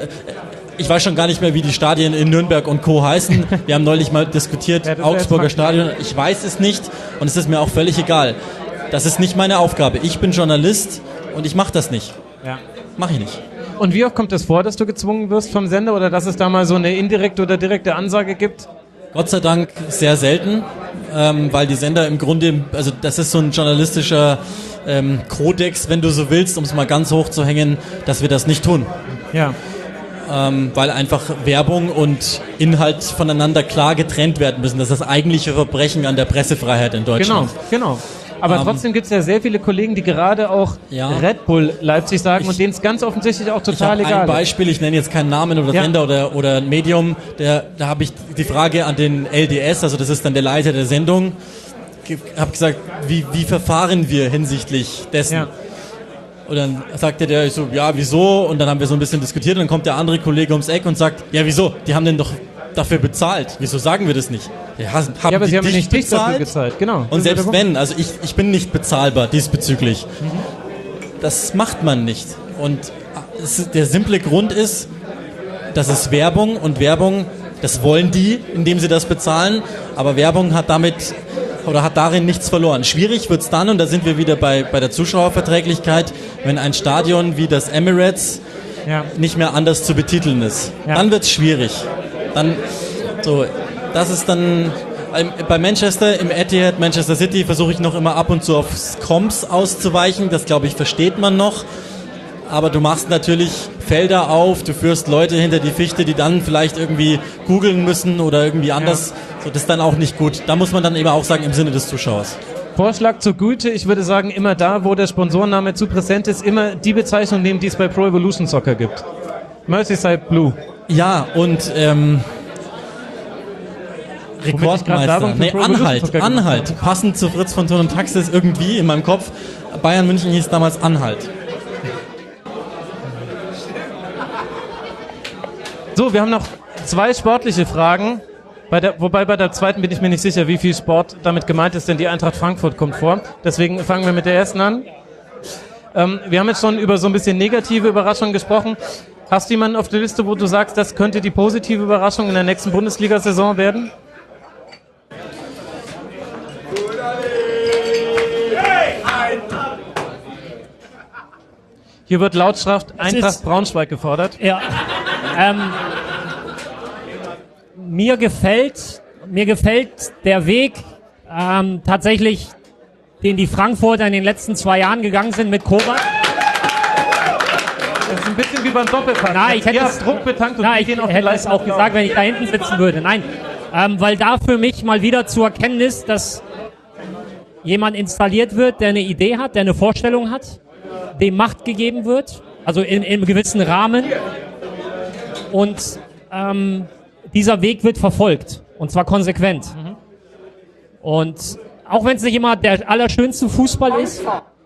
ich weiß schon gar nicht mehr, wie die Stadien in Nürnberg und Co. heißen. Wir haben neulich mal diskutiert, Ja, das Augsburger Stadion. Ich weiß es nicht und es ist mir auch völlig egal. Das ist nicht meine Aufgabe. Ich bin Journalist und ich mache das nicht. Ja. Mache ich nicht. Und wie oft kommt es vor, dass du gezwungen wirst vom Sender oder dass es da mal so eine indirekte oder direkte Ansage gibt? Gott sei Dank sehr selten, weil die Sender im Grunde, also das ist so ein journalistischer Kodex, wenn du so willst, um es mal ganz hoch zu hängen, dass wir das nicht tun. Ja. Weil einfach Werbung und Inhalt voneinander klar getrennt werden müssen. Das ist das eigentliche Verbrechen an der Pressefreiheit in Deutschland. Genau. Aber trotzdem gibt es ja sehr viele Kollegen, die gerade auch Ja. Red Bull Leipzig sagen und denen es ganz offensichtlich auch Ich total habe egal ein Beispiel, ich nenne jetzt keinen Namen oder Ja. Sender oder Medium, da habe ich die Frage an den LDS, also das ist dann der Leiter der Sendung, habe gesagt, wie verfahren wir hinsichtlich dessen? Ja. Und dann sagte der so, ja, wieso? Und dann haben wir so ein bisschen diskutiert und dann kommt der andere Kollege ums Eck und sagt, ja, wieso? Die haben den doch dafür bezahlt. Wieso sagen wir das nicht? Ja, haben Ja, aber die sie haben dich nicht dich dafür bezahlt? gezahlt, genau. Und selbst wenn, also ich bin nicht bezahlbar diesbezüglich. Das macht man nicht. Und der simple Grund ist, das ist Werbung und Werbung, das wollen die, indem sie das bezahlen, aber Werbung hat damit oder hat darin nichts verloren. Schwierig wird's dann, und da sind wir wieder bei der Zuschauerverträglichkeit, wenn ein Stadion wie das Emirates Ja. nicht mehr anders zu betiteln ist. Ja. Dann wird's schwierig. Dann, so, das ist dann, bei Manchester, im Etihad, Manchester City, versuche ich noch immer ab und zu aufs Comms auszuweichen. Das, glaube ich, versteht man noch. Aber du machst natürlich Felder auf, du führst Leute hinter die Fichte, die dann vielleicht irgendwie googeln müssen oder irgendwie anders. So, das ist dann auch nicht gut. Da muss man dann eben auch sagen, im Sinne des Zuschauers. Vorschlag zur Güte, ich würde sagen, immer da, wo der Sponsorenname zu präsent ist, immer die Bezeichnung nehmen, die es bei Pro Evolution Soccer gibt. Merseyside Blue. Ja, und ich gerade Rekordmeister. Werbung für Nee, Pro Evolution Soccer gemacht Anhalt. Passend zu Fritz von Thun und Taxis irgendwie in meinem Kopf. Bayern München hieß damals Anhalt. So, wir haben noch 2 sportliche Fragen. Wobei bei der zweiten bin ich mir nicht sicher, wie viel Sport damit gemeint ist, denn die Eintracht Frankfurt kommt vor. Deswegen fangen wir mit der ersten an. Wir haben jetzt schon über so ein bisschen negative Überraschungen gesprochen. Hast du jemanden auf der Liste, wo du sagst, das könnte die positive Überraschung in der nächsten Bundesliga-Saison werden? Hier wird lautstraft Eintracht Braunschweig gefordert. Ja. Mir gefällt der Weg tatsächlich, den die Frankfurter in den letzten 2 Jahren gegangen sind mit Kovac. Das ist ein bisschen wie beim Doppelpass. Nein, ich hätte es Druck betankt und Na, die ich gehen auf die hätte es Leistung auch drauf. gesagt, wenn ich da hinten sitzen würde. Nein, weil da für mich mal wieder zu erkennen ist, dass jemand installiert wird, der eine Idee hat, der eine Vorstellung hat, dem Macht gegeben wird, also in einem gewissen Rahmen. Und dieser Weg wird verfolgt, und zwar konsequent. Und auch wenn es nicht immer der allerschönste Fußball ist,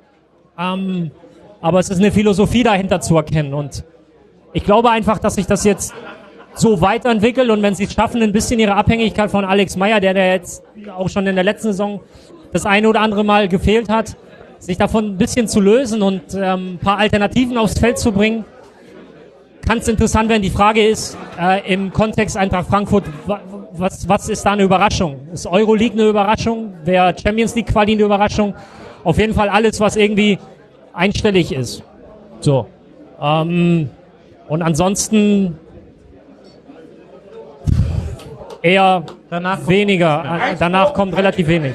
aber es ist eine Philosophie dahinter zu erkennen. Und ich glaube einfach, dass sich das jetzt so weiterentwickelt und wenn sie es schaffen, ein bisschen ihre Abhängigkeit von Alex Meyer, der jetzt auch schon in der letzten Saison das eine oder andere Mal gefehlt hat, sich davon ein bisschen zu lösen und ein paar Alternativen aufs Feld zu bringen, kann es interessant werden. Die Frage ist, im Kontext Eintracht Frankfurt, was ist da eine Überraschung? Ist Euroleague eine Überraschung? Wäre Champions League Quali eine Überraschung? Auf jeden Fall alles, was irgendwie einstellig ist. So. Und ansonsten eher weniger. Danach kommt relativ wenig.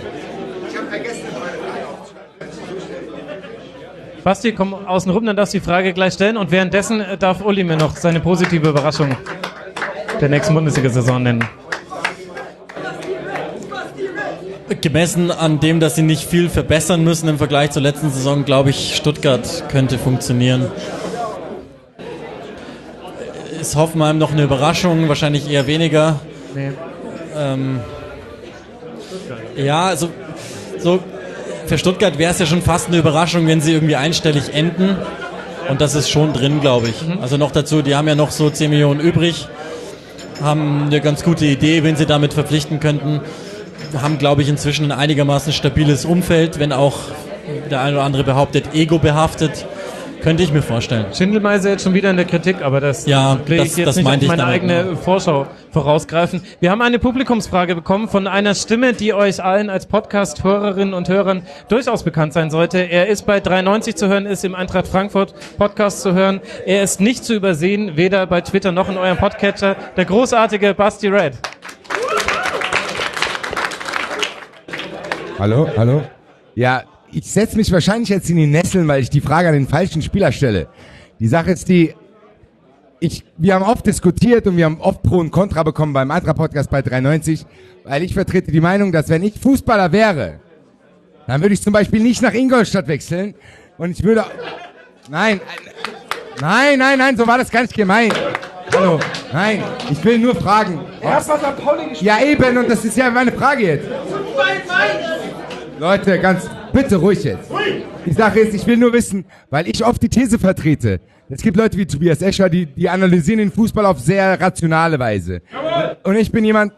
Basti, komm außen rum, dann darfst du die Frage gleich stellen. Und währenddessen darf Uli mir noch seine positive Überraschung der nächsten Bundesliga-Saison nennen. Gemessen an dem, dass sie nicht viel verbessern müssen im Vergleich zur letzten Saison, glaube ich, Stuttgart könnte funktionieren. Ist Hoffenheim noch eine Überraschung? Wahrscheinlich eher weniger. Nee. Ja, also so für Stuttgart wäre es ja schon fast eine Überraschung, wenn sie irgendwie einstellig enden. Und das ist schon drin, glaube ich. Also noch dazu, die haben ja noch so 10 Millionen übrig, haben eine ganz gute Idee, wen sie damit verpflichten könnten. Haben, glaube ich, inzwischen ein einigermaßen stabiles Umfeld, wenn auch der eine oder andere behauptet, ego behaftet. Könnte ich mir vorstellen. Schindelmeiser jetzt schon wieder in der Kritik, aber das ja, will ich jetzt nicht auf meine eigene auch. Vorschau vorausgreifen. Wir haben eine Publikumsfrage bekommen von einer Stimme, die euch allen als Podcast-Hörerinnen und Hörern durchaus bekannt sein sollte. Er ist bei 93 zu hören, ist im Eintracht Frankfurt Podcast zu hören. Er ist nicht zu übersehen, weder bei Twitter noch in eurem Podcatcher. Der großartige Basti Red. Hallo? Ja, ich setze mich wahrscheinlich jetzt in die Nesseln, weil ich die Frage an den falschen Spieler stelle. Die Sache ist wir haben oft diskutiert und wir haben oft Pro und Contra bekommen beim Eintracht-Podcast bei 93, weil ich vertrete die Meinung, dass wenn ich Fußballer wäre, dann würde ich zum Beispiel nicht nach Ingolstadt wechseln und ich würde... Nein, so war das gar nicht gemeint. Hallo, nein, ich will nur fragen. Erst was St. Pauli gespielt. Ja eben, und das ist ja meine Frage jetzt. Leute, bitte ruhig jetzt. Die Sache ist, ich will nur wissen, weil ich oft die These vertrete. Es gibt Leute wie Tobias Escher, die analysieren den Fußball auf sehr rationale Weise. Und ich bin jemand,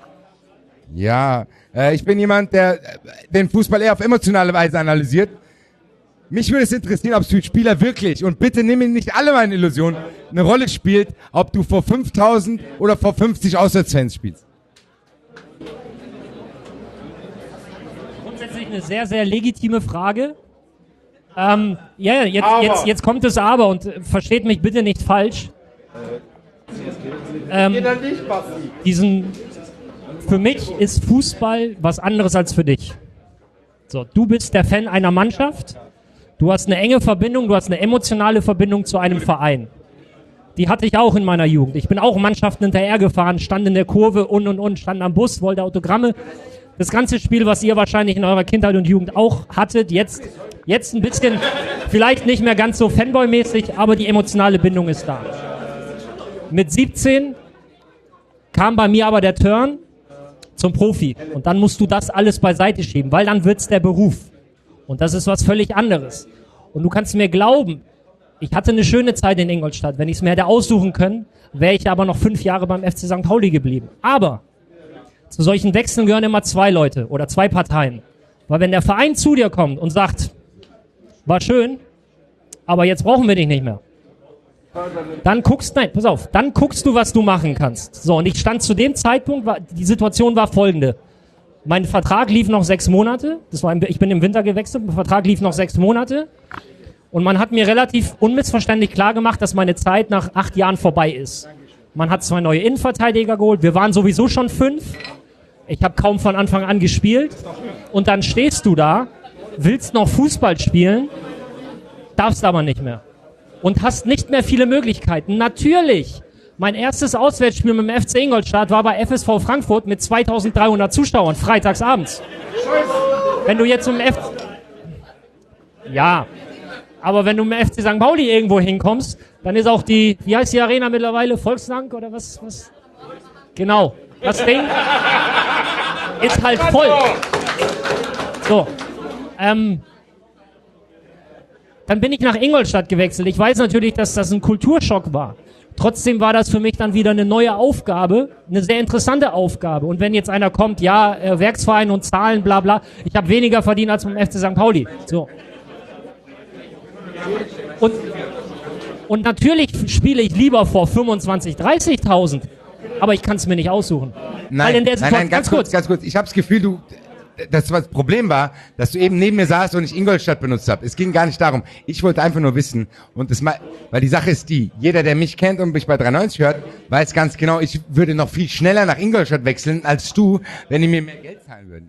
der den Fußball eher auf emotionale Weise analysiert. Mich würde es interessieren, ob es für Spieler wirklich, und bitte nimm mir nicht alle meine Illusionen, eine Rolle spielt, ob du vor 5.000 oder vor 50 Auswärtsfans spielst. Grundsätzlich eine sehr, sehr legitime Frage. Jetzt kommt das Aber und versteht mich bitte nicht falsch. Für mich ist Fußball was anderes als für dich. So, du bist der Fan einer Mannschaft. Du hast eine enge Verbindung, du hast eine emotionale Verbindung zu einem Verein. Die hatte ich auch in meiner Jugend. Ich bin auch Mannschaften hinterhergefahren, stand in der Kurve stand am Bus, wollte Autogramme. Das ganze Spiel, was ihr wahrscheinlich in eurer Kindheit und Jugend auch hattet, jetzt ein bisschen, vielleicht nicht mehr ganz so Fanboy-mäßig, aber die emotionale Bindung ist da. Mit 17 kam bei mir aber der Turn zum Profi. Und dann musst du das alles beiseite schieben, weil dann wird's der Beruf. Und das ist was völlig anderes. Und du kannst mir glauben, ich hatte eine schöne Zeit in Ingolstadt. Wenn ich es mir hätte aussuchen können, wäre ich aber noch 5 Jahre beim FC St. Pauli geblieben. Aber zu solchen Wechseln gehören immer 2 Leute oder 2 Parteien. Weil wenn der Verein zu dir kommt und sagt, war schön, aber jetzt brauchen wir dich nicht mehr. Dann guckst du, was du machen kannst. So, und ich stand zu dem Zeitpunkt, die Situation war folgende. Mein Vertrag lief noch 6 Monate. Ich bin im Winter gewechselt. Mein Vertrag lief noch 6 Monate. Und man hat mir relativ unmissverständlich klar gemacht, dass meine Zeit nach 8 Jahren vorbei ist. Man hat 2 neue Innenverteidiger geholt. Wir waren sowieso schon 5. Ich habe kaum von Anfang an gespielt. Und dann stehst du da, willst noch Fußball spielen, darfst aber nicht mehr. Und hast nicht mehr viele Möglichkeiten. Natürlich. Mein erstes Auswärtsspiel mit dem FC Ingolstadt war bei FSV Frankfurt mit 2300 Zuschauern, freitagsabends. Wenn du jetzt zum aber wenn du mit dem FC St. Pauli irgendwo hinkommst, dann ist auch wie heißt die Arena mittlerweile? Volksdank oder was? Genau. Das Ding ist halt voll. So, dann bin ich nach Ingolstadt gewechselt. Ich weiß natürlich, dass das ein Kulturschock war. Trotzdem war das für mich dann wieder eine neue Aufgabe, eine sehr interessante Aufgabe. Und wenn jetzt einer kommt, ja, Werksverein und Zahlen, bla bla, ich habe weniger verdient als beim FC St. Pauli. So. Und natürlich spiele ich lieber vor 25.000, 30.000, aber ich kann es mir nicht aussuchen. Nein, ganz kurz. Ich habe das Gefühl, das Problem war, dass du eben neben mir saßt und ich Ingolstadt benutzt habe. Es ging gar nicht darum. Ich wollte einfach nur wissen, weil die Sache ist die, jeder, der mich kennt und mich bei 93 hört, weiß ganz genau, ich würde noch viel schneller nach Ingolstadt wechseln als du, wenn die mir mehr Geld zahlen würden.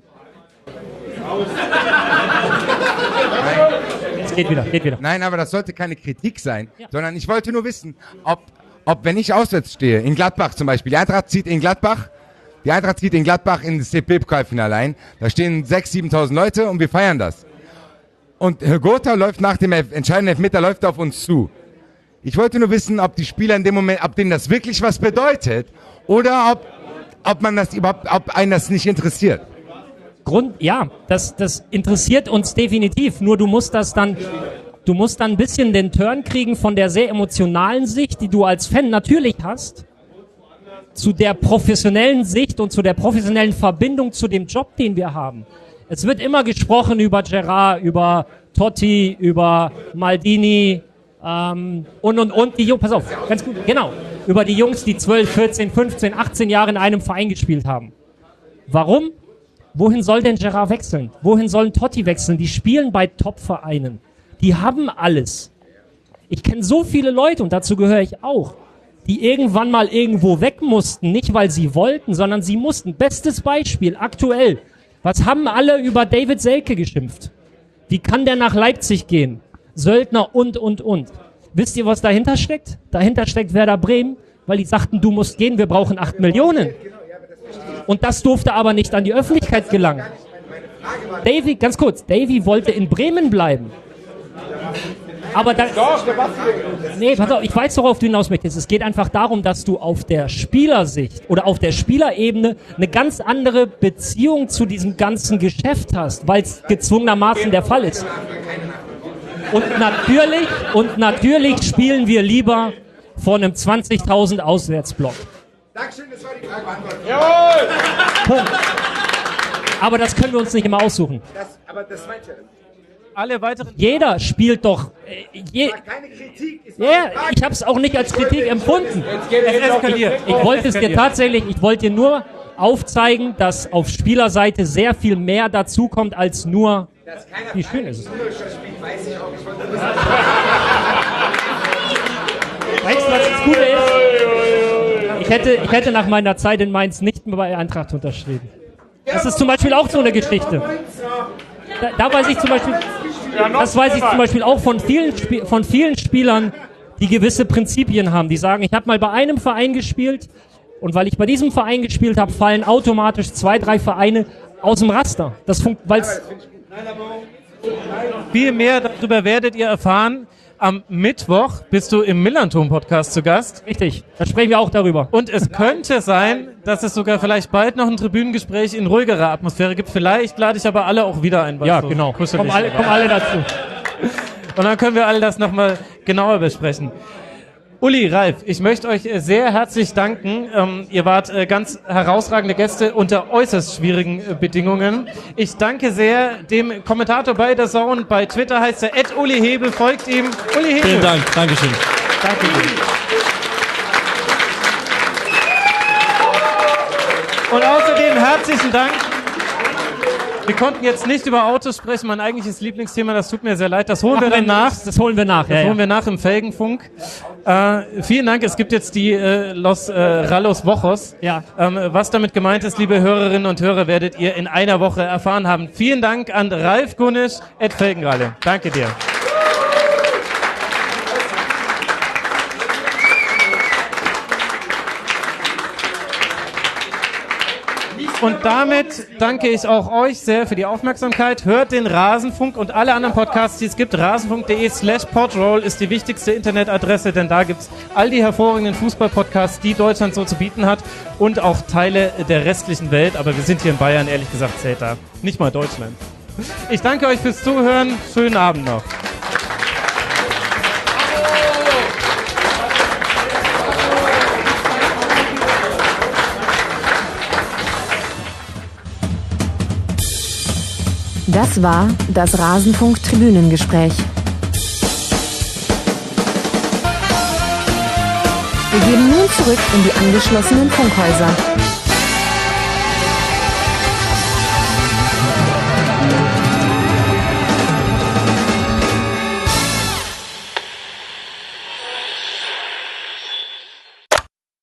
Es geht wieder. Nein, aber das sollte keine Kritik sein, sondern ich wollte nur wissen, ob wenn ich auswärts stehe, in Gladbach zum Beispiel, die Eintracht zieht in Gladbach in das DFB-Pokalfinale ein, da stehen 6.000, 7.000 Leute und wir feiern das. Und Gotha läuft nach dem entscheidenden Elfmeter, läuft auf uns zu. Ich wollte nur wissen, ob die Spieler in dem Moment, ob denen das wirklich was bedeutet oder ob einen das nicht interessiert. Das interessiert uns definitiv, nur du musst dann ein bisschen den Turn kriegen von der sehr emotionalen Sicht, die du als Fan natürlich hast, zu der professionellen Sicht und zu der professionellen Verbindung zu dem Job, den wir haben. Es wird immer gesprochen über Gerrard, über Totti, über Maldini und die Jungs, pass auf, ganz gut, genau, über die Jungs, die 12, 14, 15, 18 Jahre in einem Verein gespielt haben. Warum? Wohin soll denn Gerrard wechseln? Wohin sollen Totti wechseln? Die spielen bei Top-Vereinen. Die haben alles. Ich kenne so viele Leute, und dazu gehöre ich auch, die irgendwann mal irgendwo weg mussten, nicht weil sie wollten, sondern sie mussten. Bestes Beispiel, aktuell. Was haben alle über David Selke geschimpft? Wie kann der nach Leipzig gehen? Söldner und. Wisst ihr, was dahinter steckt? Dahinter steckt Werder Bremen, weil die sagten, du musst gehen, wir brauchen 8 Millionen. Und das durfte aber nicht an die Öffentlichkeit gelangen. Davy wollte in Bremen bleiben. Aber pass auf, ich weiß, worauf du hinaus möchtest. Es geht einfach darum, dass du auf der Spielersicht oder auf der Spielerebene eine ganz andere Beziehung zu diesem ganzen Geschäft hast, weil es gezwungenermaßen der Fall ist. Und natürlich spielen wir lieber vor einem 20.000 Auswärtsblock. Dankeschön, das war die Frage beantwortet. Jawohl! Punkt. Aber das können wir uns nicht immer aussuchen. Aber das meint ja. Alle weiteren. Jeder spielt doch. Keine Kritik. Ich habe es auch nicht als Kritik empfunden. Es eskaliert. Ich wollte dir nur aufzeigen, dass auf Spielerseite sehr viel mehr dazukommt als nur. Wie schön ist es. Weißt du, was das Gute ist? Ich hätte nach meiner Zeit in Mainz nicht mehr bei Eintracht unterschrieben. Das ist zum Beispiel auch so eine Geschichte. Da weiß ich zum Beispiel auch von vielen Spielern, die gewisse Prinzipien haben. Die sagen, ich habe mal bei einem Verein gespielt und weil ich bei diesem Verein gespielt habe, fallen automatisch 2, 3 Vereine aus dem Raster. Viel mehr darüber werdet ihr erfahren. Am Mittwoch bist du im Millanton-Podcast zu Gast. Richtig, da sprechen wir auch darüber. Und es könnte sein, dass es sogar vielleicht bald noch ein Tribünengespräch in ruhigerer Atmosphäre gibt. Vielleicht lade ich aber alle auch wieder ein. Ja, so genau. Kommen alle dazu. Und dann können wir all das nochmal genauer besprechen. Uli, Ralf, ich möchte euch sehr herzlich danken. Ihr wart ganz herausragende Gäste unter äußerst schwierigen Bedingungen. Ich danke sehr dem Kommentator bei der DAZN. Bei Twitter heißt er @UliHebel. Folgt ihm. Uli Hebel. Vielen Dank. Dankeschön. Danke dir. Und außerdem herzlichen Dank. Wir konnten jetzt nicht über Autos sprechen, mein eigentliches Lieblingsthema, das tut mir sehr leid. Das holen wir dann nach. Das holen wir nach. Das holen wir nach im Felgenfunk. Vielen Dank, es gibt jetzt die Los Rallos Wochos. Ja. Was damit gemeint ist, liebe Hörerinnen und Hörer, werdet ihr in einer Woche erfahren haben. Vielen Dank an Ralf Gunnisch, @Felgenralle. Danke dir. Und damit danke ich auch euch sehr für die Aufmerksamkeit. Hört den Rasenfunk und alle anderen Podcasts, die es gibt. Rasenfunk.de/podroll ist die wichtigste Internetadresse, denn da gibt's all die hervorragenden Fußball-Podcasts, die Deutschland so zu bieten hat und auch Teile der restlichen Welt. Aber wir sind hier in Bayern, ehrlich gesagt, zählt da nicht mal Deutschland. Ich danke euch fürs Zuhören. Schönen Abend noch. Das war das Rasenfunk-Tribünengespräch. Wir gehen nun zurück in die angeschlossenen Funkhäuser.